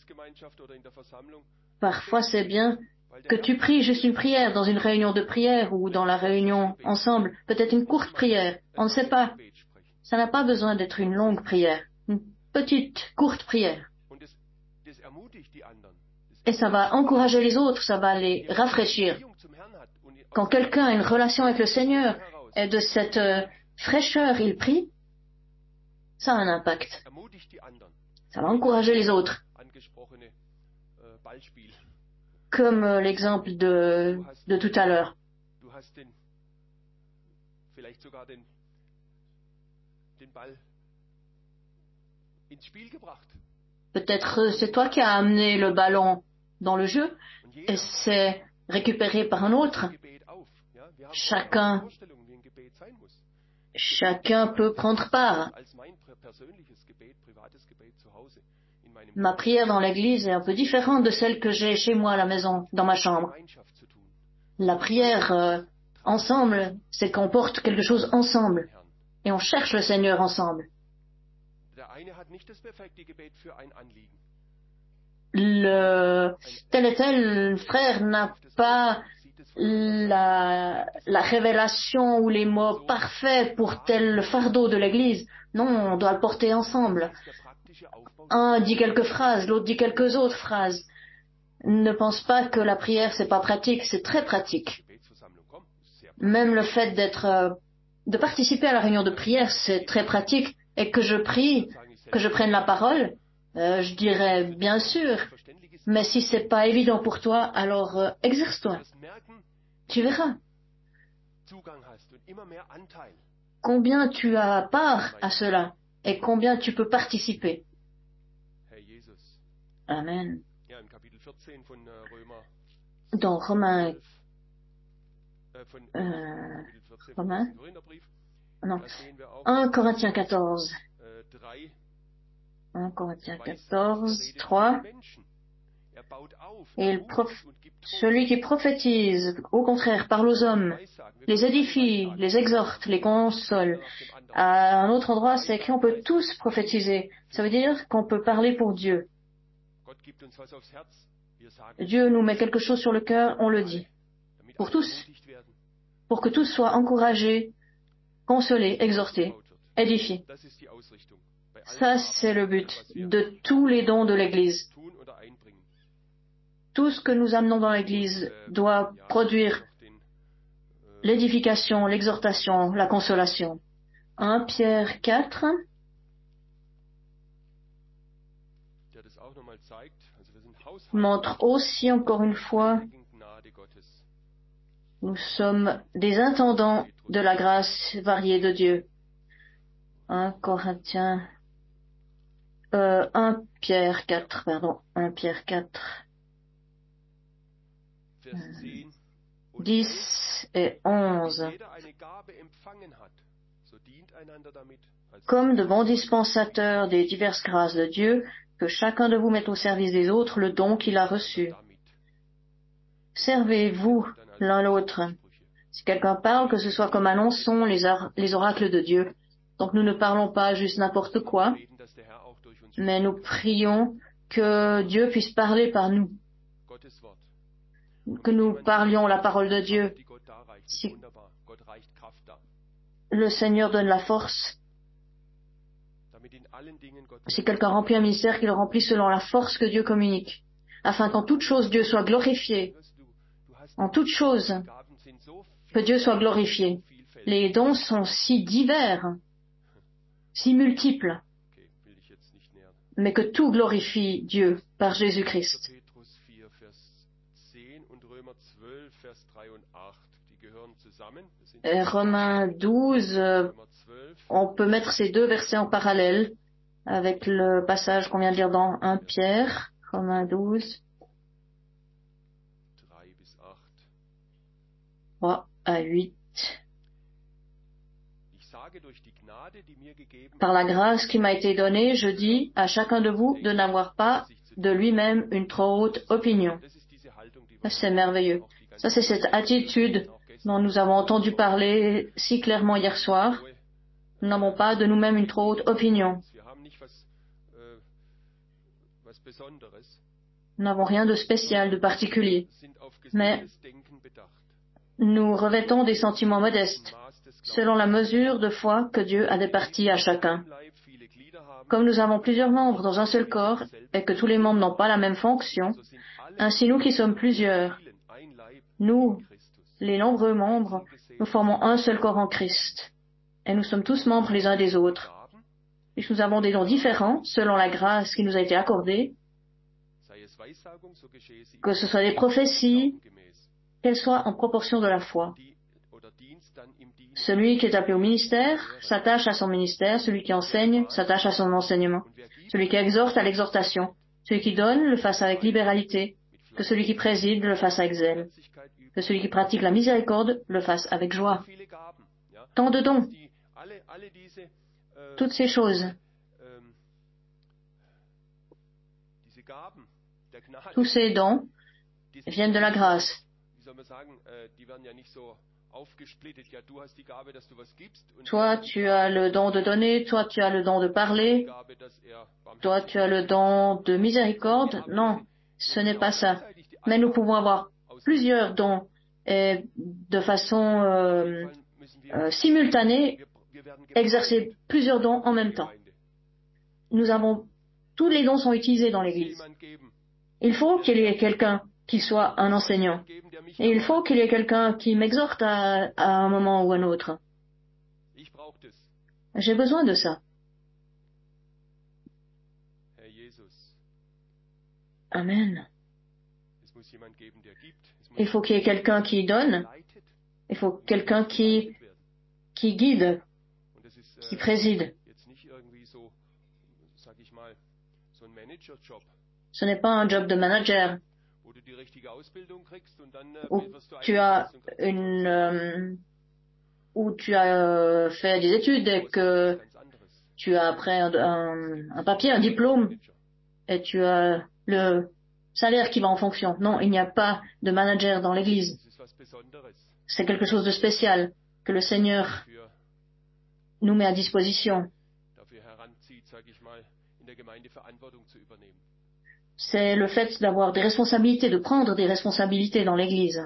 Parfois, c'est bien que tu pries juste une prière dans une réunion de prière ou dans la réunion ensemble, peut-être une courte prière, on ne sait pas. Ça n'a pas besoin d'être une longue prière, une petite, courte prière. Et ça va encourager les autres, ça va les rafraîchir. Quand quelqu'un a une relation avec le Seigneur et de cette euh, fraîcheur il prie, ça a un impact. Ça va encourager les autres. Comme euh, l'exemple de, de tout à l'heure. Peut-être c'est toi qui as amené le ballon dans le jeu et c'est récupéré par un autre. Chacun, chacun peut prendre part. Ma prière dans l'église est un peu différente de celle que j'ai chez moi à la maison, dans ma chambre. La prière euh, ensemble, c'est qu'on porte quelque chose ensemble et on cherche le Seigneur ensemble. Le tel et tel frère n'a pas la, la révélation ou les mots parfaits pour tel fardeau de l'Église. Non, on doit le porter ensemble. Un dit quelques phrases, l'autre dit quelques autres phrases. Ne pense pas que la prière c'est pas pratique, c'est très pratique. Même le fait d'être, euh, de participer à la réunion de prière, c'est très pratique. Et que je prie, que je prenne la parole, euh, je dirais bien sûr. Mais si c'est pas évident pour toi, alors euh, exerce-toi. Tu verras combien tu as part à cela et combien tu peux participer. Amen. Dans Romains, euh, Romains, non, un Corinthiens quatorze, un Corinthiens quatorze, trois. Et il prof- celui qui prophétise, au contraire, parle aux hommes, les édifie, les exhorte, les console. À un autre endroit, c'est écrit, on peut tous prophétiser. Ça veut dire qu'on peut parler pour Dieu. Dieu nous met quelque chose sur le cœur, on le dit. Pour tous. Pour que tous soient encouragés, consolés, exhortés, édifiés. Ça, c'est le but de tous les dons de l'Église. Tout ce que nous amenons dans l'Église doit produire l'édification, l'exhortation, la consolation. Premier Pierre quatre. Montre aussi encore une fois, nous sommes des intendants de la grâce variée de Dieu. un Corinthiens, euh, premier Pierre quatre, pardon, premier Pierre quatre, dix et onze. Comme de bons dispensateurs des diverses grâces de Dieu, que chacun de vous mette au service des autres le don qu'il a reçu. Servez-vous l'un l'autre. Si quelqu'un parle, que ce soit comme annonçons les, or- les oracles de Dieu. Donc nous ne parlons pas juste n'importe quoi, mais nous prions que Dieu puisse parler par nous, que nous parlions la parole de Dieu. Si le Seigneur donne la force, si quelqu'un remplit un ministère, qu'il le remplit selon la force que Dieu communique, afin qu'en toute chose Dieu soit glorifié, en toute chose que Dieu soit glorifié. Les dons sont si divers, si multiples, mais que tout glorifie Dieu par Jésus-Christ. Et Romains douze, euh, on peut mettre ces deux versets en parallèle avec le passage qu'on vient de lire dans premier Pierre, Romains douze, trois à huit. Par la grâce qui m'a été donnée, je dis à chacun de vous de n'avoir pas de lui-même une trop haute opinion. C'est merveilleux. Ça, c'est cette attitude dont nous avons entendu parler si clairement hier soir. Nous n'avons pas de nous-mêmes une trop haute opinion. Nous n'avons rien de spécial, de particulier. Mais nous revêtons des sentiments modestes, selon la mesure de foi que Dieu a départie à chacun. Comme nous avons plusieurs membres dans un seul corps, et que tous les membres n'ont pas la même fonction, ainsi nous qui sommes plusieurs, nous, les nombreux membres, nous formons un seul corps en Christ. Et nous sommes tous membres les uns des autres. Et nous avons des dons différents, selon la grâce qui nous a été accordée, que ce soit des prophéties, qu'elles soient en proportion de la foi. Celui qui est appelé au ministère s'attache à son ministère, celui qui enseigne s'attache à son enseignement, celui qui exhorte à l'exhortation, celui qui donne le fasse avec libéralité, que celui qui préside le fasse avec zèle, que celui qui pratique la miséricorde le fasse avec joie. Tant de dons, toutes ces choses, tous ces dons viennent de la grâce. Toi, tu as le don de donner, toi, tu as le don de parler, toi, tu as le don de miséricorde. Non, ce n'est pas ça. Mais nous pouvons avoir plusieurs dons et de façon euh, euh, simultanée, exercer plusieurs dons en même temps. Nous avons, tous les dons sont utilisés dans l'Église. Il faut qu'il y ait quelqu'un qui soit un enseignant. Et il faut qu'il y ait quelqu'un qui m'exhorte à, à un moment ou un autre. J'ai besoin de ça. Amen. Il faut qu'il y ait quelqu'un qui donne. Il faut quelqu'un qui, qui guide, qui préside. Ce n'est pas un job de manager où tu as une euh, où tu as euh, fait des études et que tu as après un, un, un papier, un diplôme, et tu as le salaire qui va en fonction. Non, il n'y a pas de manager dans l'Église. C'est quelque chose de spécial que le Seigneur nous met à disposition. C'est le fait d'avoir des responsabilités, de prendre des responsabilités dans l'Église.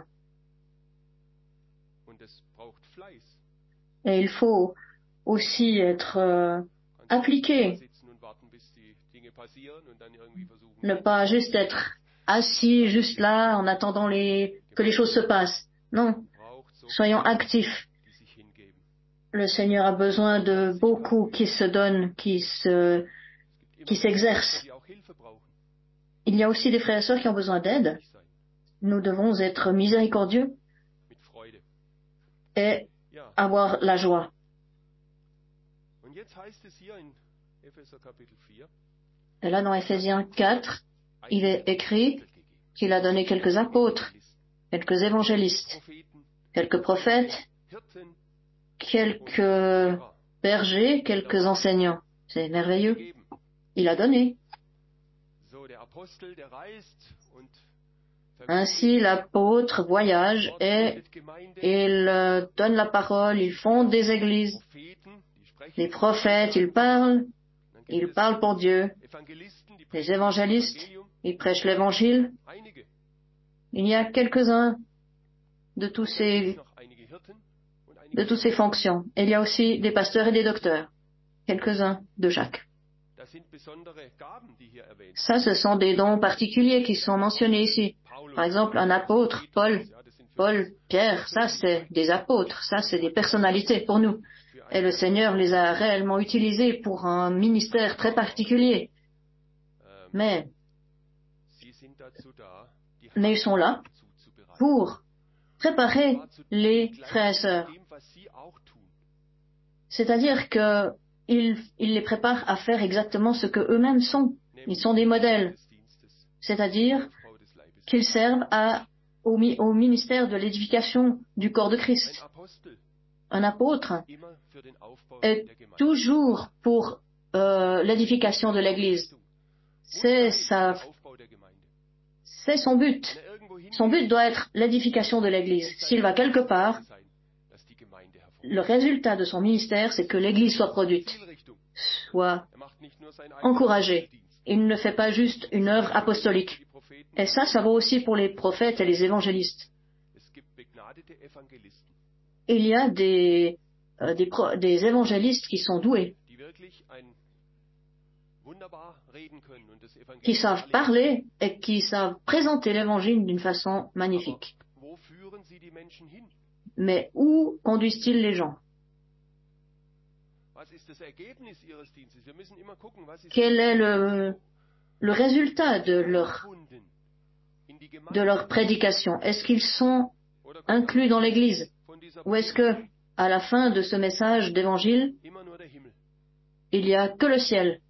Et il faut aussi être euh, appliqué. Ne pas juste être assis, juste là, en attendant les, que les choses se passent. Non, soyons actifs. Le Seigneur a besoin de beaucoup qui se donnent, qui se, qui s'exercent. Il y a aussi des frères et sœurs qui ont besoin d'aide. Nous devons être miséricordieux et avoir la joie. Et là, dans Éphésiens quatre, il est écrit qu'il a donné quelques apôtres, quelques évangélistes, quelques prophètes, quelques bergers, quelques enseignants. C'est merveilleux. Il a donné. Ainsi, l'apôtre voyage et il donne la parole, ils fondent des églises. Les prophètes, ils parlent, ils parlent pour Dieu. Les évangélistes, ils prêchent l'évangile. Il y a quelques-uns de tous ces, de toutes ces fonctions. Et il y a aussi des pasteurs et des docteurs. Quelques-uns de chaque. Ça, ce sont des dons particuliers qui sont mentionnés ici. Par exemple, un apôtre, Paul, Paul, Pierre, ça c'est des apôtres, ça c'est des personnalités pour nous. Et le Seigneur les a réellement utilisés pour un ministère très particulier. Mais, mais ils sont là pour préparer les frères et sœurs. C'est-à-dire que il, il les prépare à faire exactement ce que eux-mêmes sont. Ils sont des modèles. C'est-à-dire qu'ils servent à, au, au ministère de l'édification du corps de Christ. Un apôtre est toujours pour euh, l'édification de l'Église. C'est sa, c'est son but. Son but doit être l'édification de l'Église. S'il va quelque part, le résultat de son ministère, c'est que l'Église soit produite, soit encouragée. Il ne fait pas juste une œuvre apostolique. Et ça, ça vaut aussi pour les prophètes et les évangélistes. Il y a des, euh, des, pro, des évangélistes qui sont doués, qui savent parler et qui savent présenter l'évangile d'une façon magnifique. Mais où conduisent-ils les gens? Quel est le, le résultat de leur, de leur prédication? Est-ce qu'ils sont inclus dans l'Église? Ou est-ce que, à la fin de ce message d'évangile, il n'y a que le ciel?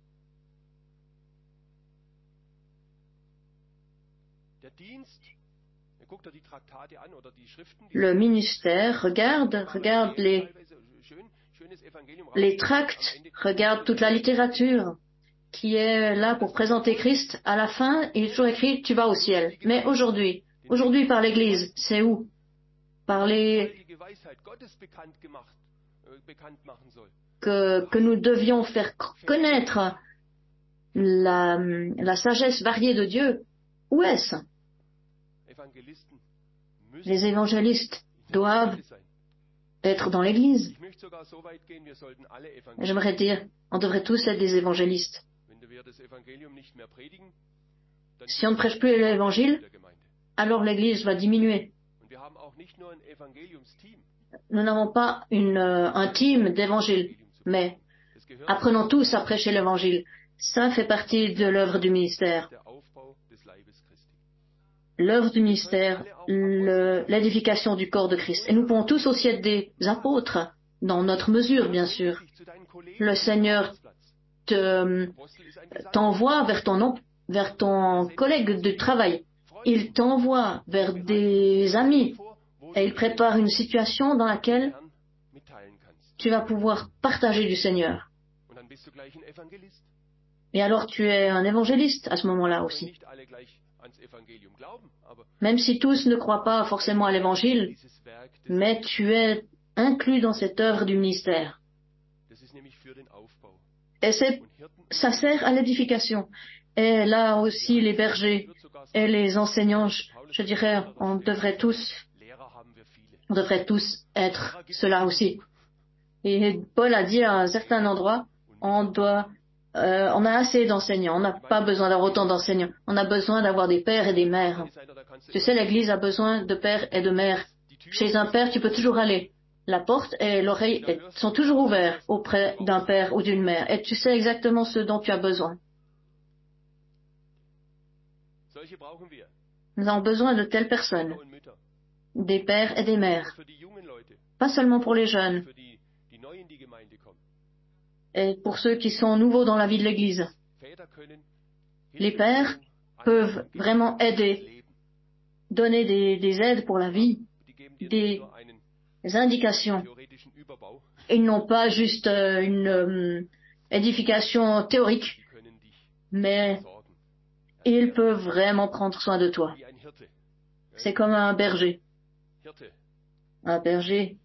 Le ministère regarde, regarde les, les tracts, regarde toute la littérature qui est là pour présenter Christ. À la fin, il est toujours écrit « tu vas au ciel ». Mais aujourd'hui, aujourd'hui par l'Église, c'est où? Par les... que, que nous devions faire connaître la, la sagesse variée de Dieu. Où est-ce? Les évangélistes doivent être dans l'Église. J'aimerais dire, on devrait tous être des évangélistes. Si on ne prêche plus l'Évangile, alors l'Église va diminuer. Nous n'avons pas une, euh, un team d'évangile, mais apprenons tous à prêcher l'Évangile. Ça fait partie de l'œuvre du ministère. L'œuvre du ministère, le, l'édification du corps de Christ. Et nous pouvons tous aussi être des apôtres, dans notre mesure, bien sûr. Le Seigneur te, t'envoie vers ton, vers ton collègue de travail. Il t'envoie vers des amis et il prépare une situation dans laquelle tu vas pouvoir partager du Seigneur. Et alors tu es un évangéliste à ce moment-là aussi. Même si tous ne croient pas forcément à l'Évangile, mais tu es inclus dans cette œuvre du ministère. Et c'est, ça sert à l'édification. Et là aussi, les bergers et les enseignants, je, je dirais, on devrait tous, on devrait tous être cela aussi. Et Paul a dit à un certain endroit, on doit, euh, on a assez d'enseignants, on n'a pas besoin d'avoir autant d'enseignants, on a besoin d'avoir des pères et des mères. Tu sais, l'Église a besoin de pères et de mères. Chez un père, tu peux toujours aller. La porte et l'oreille sont toujours ouverts auprès d'un père ou d'une mère. Et tu sais exactement ce dont tu as besoin. Nous avons besoin de telles personnes, des pères et des mères, pas seulement pour les jeunes, et pour ceux qui sont nouveaux dans la vie de l'Église. Les pères peuvent vraiment aider, donner des, des aides pour la vie, des indications. Ils n'ont pas juste euh, une euh, édification théorique, mais ils peuvent vraiment prendre soin de toi. C'est comme un berger. Un berger.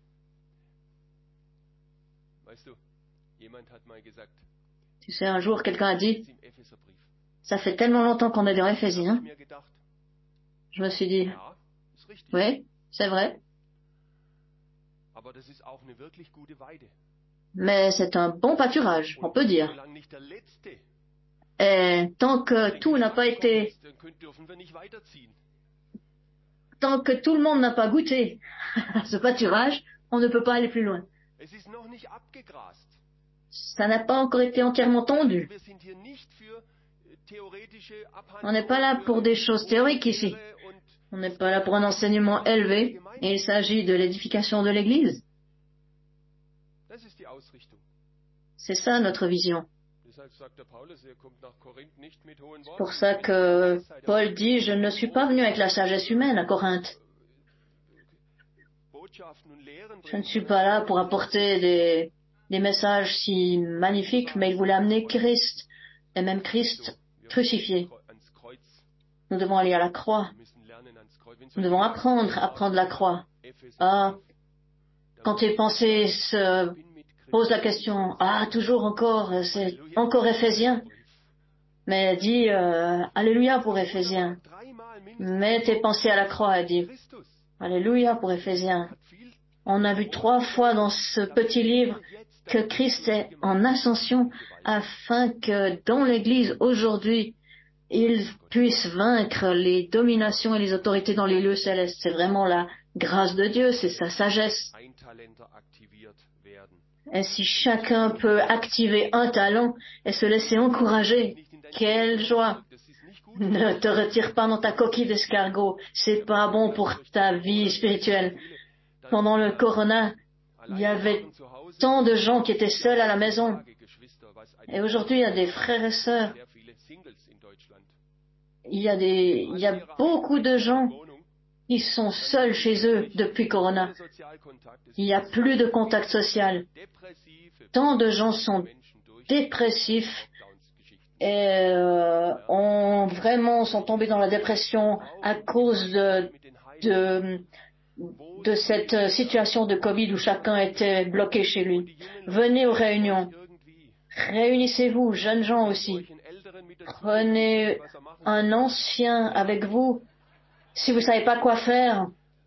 Tu sais, un jour, quelqu'un a dit, ça fait tellement longtemps qu'on est dans Éphésiens. Je me suis dit, oui, c'est vrai. Mais c'est un bon pâturage, on peut dire. Et tant que tout n'a pas été, tant que tout le monde n'a pas goûté à ce pâturage, on ne peut pas aller plus loin. Ça n'a pas encore été entièrement tondu. On n'est pas là pour des choses théoriques ici. On n'est pas là pour un enseignement élevé, et il s'agit de l'édification de l'Église. C'est ça notre vision. C'est pour ça que Paul dit, je ne suis pas venu avec la sagesse humaine à Corinthe. Je ne suis pas là pour apporter des, des messages si magnifiques, mais il voulait amener Christ, et même Christ crucifié. Nous devons aller à la croix. Nous devons apprendre à prendre la croix. Ah, quand tes pensées se posent la question, ah, toujours encore, c'est encore Éphésiens. Mais dis, euh, Alléluia pour Éphésiens. Mets tes pensées à la croix et dis, Alléluia pour Éphésiens. On a vu trois fois dans ce petit livre que Christ est en ascension afin que dans l'Église aujourd'hui, il puisse vaincre les dominations et les autorités dans les lieux célestes. C'est vraiment la grâce de Dieu, c'est sa sagesse. Et si chacun peut activer un talent et se laisser encourager, quelle joie! Ne te retire pas dans ta coquille d'escargot, c'est pas bon pour ta vie spirituelle. Pendant le corona, il y avait tant de gens qui étaient seuls à la maison. Et aujourd'hui, il y a des frères et sœurs. Il y a des, il y a beaucoup de gens qui sont seuls chez eux depuis Corona. Il n'y a plus de contact social. Tant de gens sont dépressifs et euh, ont vraiment sont tombés dans la dépression à cause de, de de cette situation de Covid où chacun était bloqué chez lui. Venez aux réunions. Réunissez-vous, jeunes gens aussi. Prenez un ancien avec vous. Si vous ne savez pas quoi faire,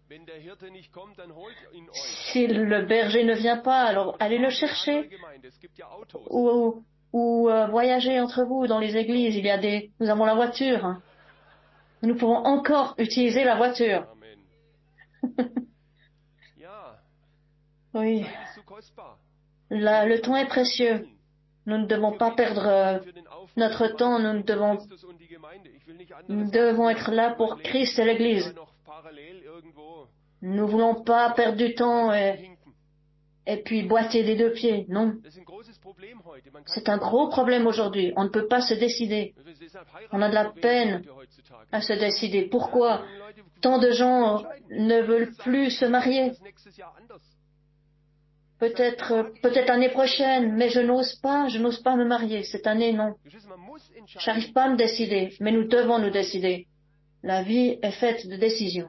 si le berger ne vient pas, alors allez le chercher. Ou, ou euh, voyagez entre vous dans les églises. Il y a des, nous avons la voiture. Nous pouvons encore utiliser la voiture. Oui. La, le temps est précieux. Nous ne devons pas perdre euh, notre temps. Nous ne devons, nous devons être là pour Christ et l'Église. Nous ne voulons pas perdre du temps et, et puis boiter des deux pieds. Non. C'est un gros problème aujourd'hui. On ne peut pas se décider. On a de la peine à se décider. Pourquoi tant de gens ne veulent plus se marier? Peut-être, peut-être l'année prochaine, mais je n'ose pas, je n'ose pas me marier. Cette année, non. J'arrive pas à me décider, mais nous devons nous décider. La vie est faite de décisions.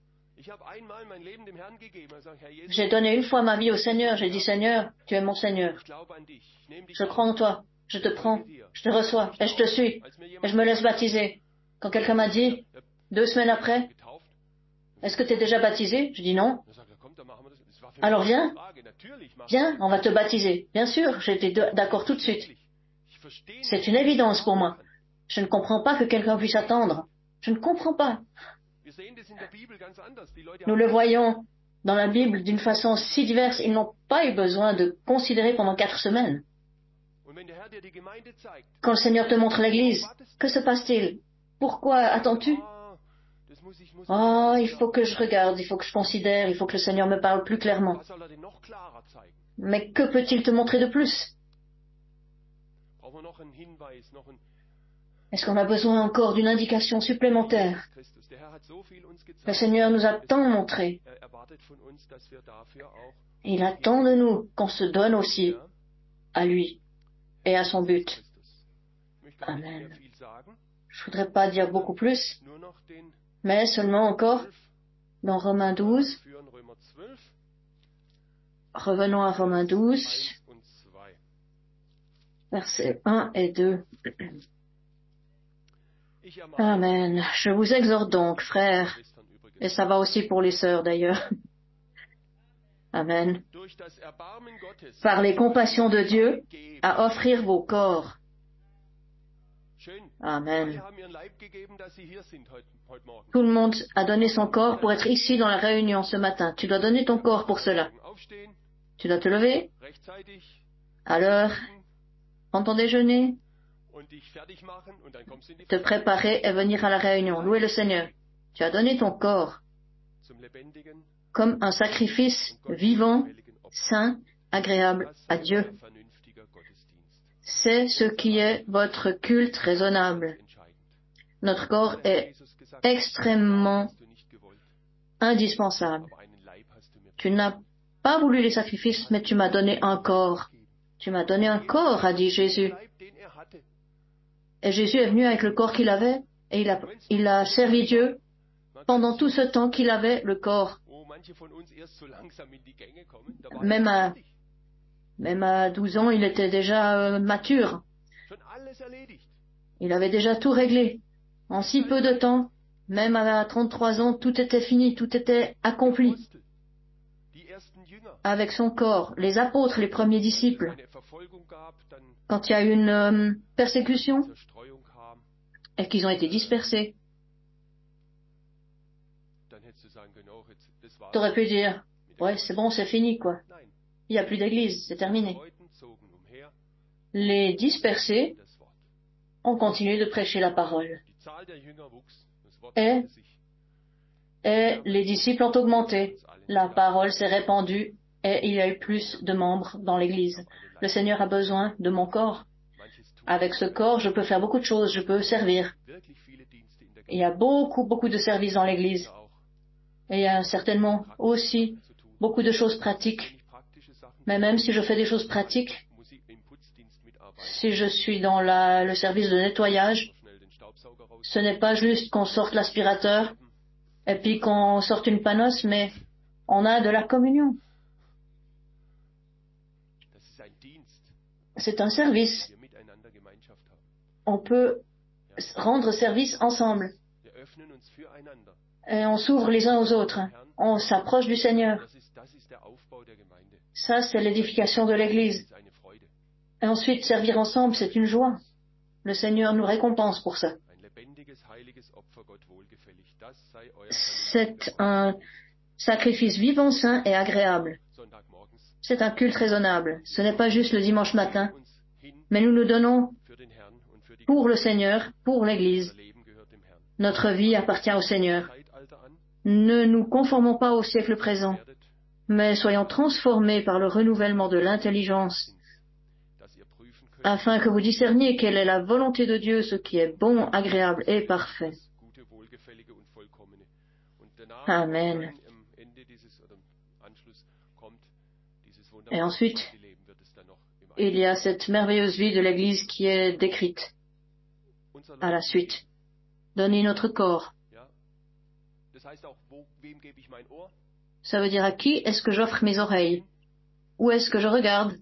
J'ai donné une fois ma vie au Seigneur. J'ai dit, Seigneur, tu es mon Seigneur. Je crois en toi. Je te prends. Je te reçois. Et je te suis. Et je me laisse baptiser. Quand quelqu'un m'a dit, deux semaines après, est-ce que tu es déjà baptisé? Je dis non. Alors viens. Viens, on va te baptiser. Bien sûr, j'étais d'accord tout de suite. C'est une évidence pour moi. Je ne comprends pas que quelqu'un puisse attendre. Je ne comprends pas. Nous le voyons dans la Bible d'une façon si diverse. Ils n'ont pas eu besoin de considérer pendant quatre semaines. Quand le Seigneur te montre l'Église, que se passe-t-il? Pourquoi attends-tu? Oh, il faut que je regarde, il faut que je considère, il faut que le Seigneur me parle plus clairement. Mais que peut-il te montrer de plus? Est-ce qu'on a besoin encore d'une indication supplémentaire? Le Seigneur nous a tant montré. Il attend de nous qu'on se donne aussi à lui et à son but. Amen. Je ne voudrais pas dire beaucoup plus, mais seulement encore dans Romains douze. Revenons à Romains douze, versets un et deux. Amen. Je vous exhorte donc, frères, et ça va aussi pour les sœurs d'ailleurs. Amen. Par les compassions de Dieu, à offrir vos corps. Amen. Tout le monde a donné son corps pour être ici dans la réunion ce matin. Tu dois donner ton corps pour cela. Tu dois te lever à l'heure, prendre ton déjeuner, te préparer et venir à la réunion. Louer le Seigneur. Tu as donné ton corps comme un sacrifice vivant, saint, agréable à Dieu. C'est ce qui est votre culte raisonnable. Notre corps est extrêmement indispensable. Tu n'as pas voulu les sacrifices, mais tu m'as donné un corps. Tu m'as donné un corps, a dit Jésus. Et Jésus est venu avec le corps qu'il avait, et il a, il a servi Dieu pendant tout ce temps qu'il avait le corps. Même à, même à douze ans, il était déjà euh, mature. Il avait déjà tout réglé. En si peu de temps, même à trente-trois ans, tout était fini, tout était accompli. Avec son corps, les apôtres, les premiers disciples, quand il y a eu une euh, persécution et qu'ils ont été dispersés, tu aurais pu dire, ouais, c'est bon, c'est fini, quoi. Il n'y a plus d'église, c'est terminé. Les dispersés ont continué de prêcher la parole. Et, et les disciples ont augmenté. La parole s'est répandue et il y a eu plus de membres dans l'église. Le Seigneur a besoin de mon corps. Avec ce corps, je peux faire beaucoup de choses, je peux servir. Il y a beaucoup, beaucoup de services dans l'église. Et il y a certainement aussi beaucoup de choses pratiques. Mais même si je fais des choses pratiques, si je suis dans la, le service de nettoyage, ce n'est pas juste qu'on sorte l'aspirateur et puis qu'on sorte une panosse, mais on a de la communion. C'est un service. On peut rendre service ensemble. Et on s'ouvre les uns aux autres. On s'approche du Seigneur. Ça, c'est l'édification de l'Église. Et ensuite, servir ensemble, c'est une joie. Le Seigneur nous récompense pour ça. C'est un sacrifice vivant, saint et agréable. C'est un culte raisonnable. Ce n'est pas juste le dimanche matin, mais nous nous donnons pour le Seigneur, pour l'Église. Notre vie appartient au Seigneur. Ne nous conformons pas au siècle présent, mais soyons transformés par le renouvellement de l'intelligence, afin que vous discerniez quelle est la volonté de Dieu, ce qui est bon, agréable et parfait. Amen. Et ensuite, il y a cette merveilleuse vie de l'Église qui est décrite à la suite. Donner notre corps. Ça veut dire à qui est-ce que j'offre mes oreilles? Où est-ce que je regarde?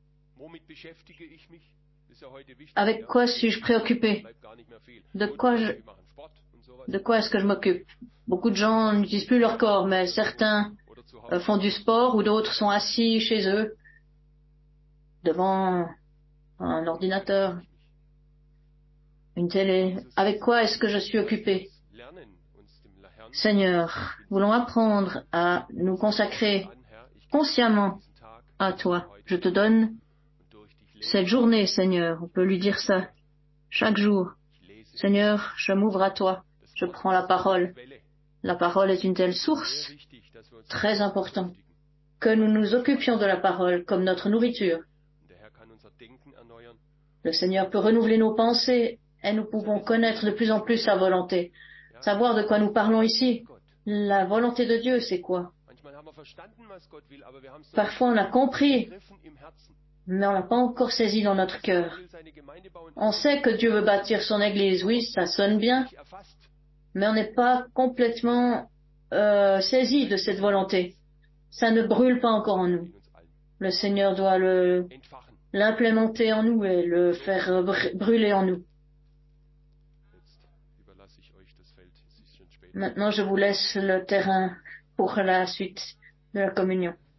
Avec quoi suis-je préoccupé? De quoi je... De quoi est-ce que je m'occupe? Beaucoup de gens n'utilisent plus leur corps, mais certains euh, font du sport ou d'autres sont assis chez eux devant un ordinateur, une télé. Avec quoi est-ce que je suis occupé? Seigneur, voulons apprendre à nous consacrer consciemment à toi. Je te donne cette journée, Seigneur. On peut lui dire ça chaque jour. Seigneur, je m'ouvre à toi. Je prends la parole. La parole est une telle source, très importante, que nous nous occupions de la parole comme notre nourriture. Le Seigneur peut renouveler nos pensées et nous pouvons connaître de plus en plus sa volonté. Savoir de quoi nous parlons ici. La volonté de Dieu, c'est quoi? Parfois on a compris, mais on n'a pas encore saisi dans notre cœur. On sait que Dieu veut bâtir son Église, oui, ça sonne bien, mais on n'est pas complètement euh, saisi de cette volonté. Ça ne brûle pas encore en nous. Le Seigneur doit le, l'implémenter en nous et le faire brûler en nous. Maintenant, je vous laisse le terrain pour la suite de la communion.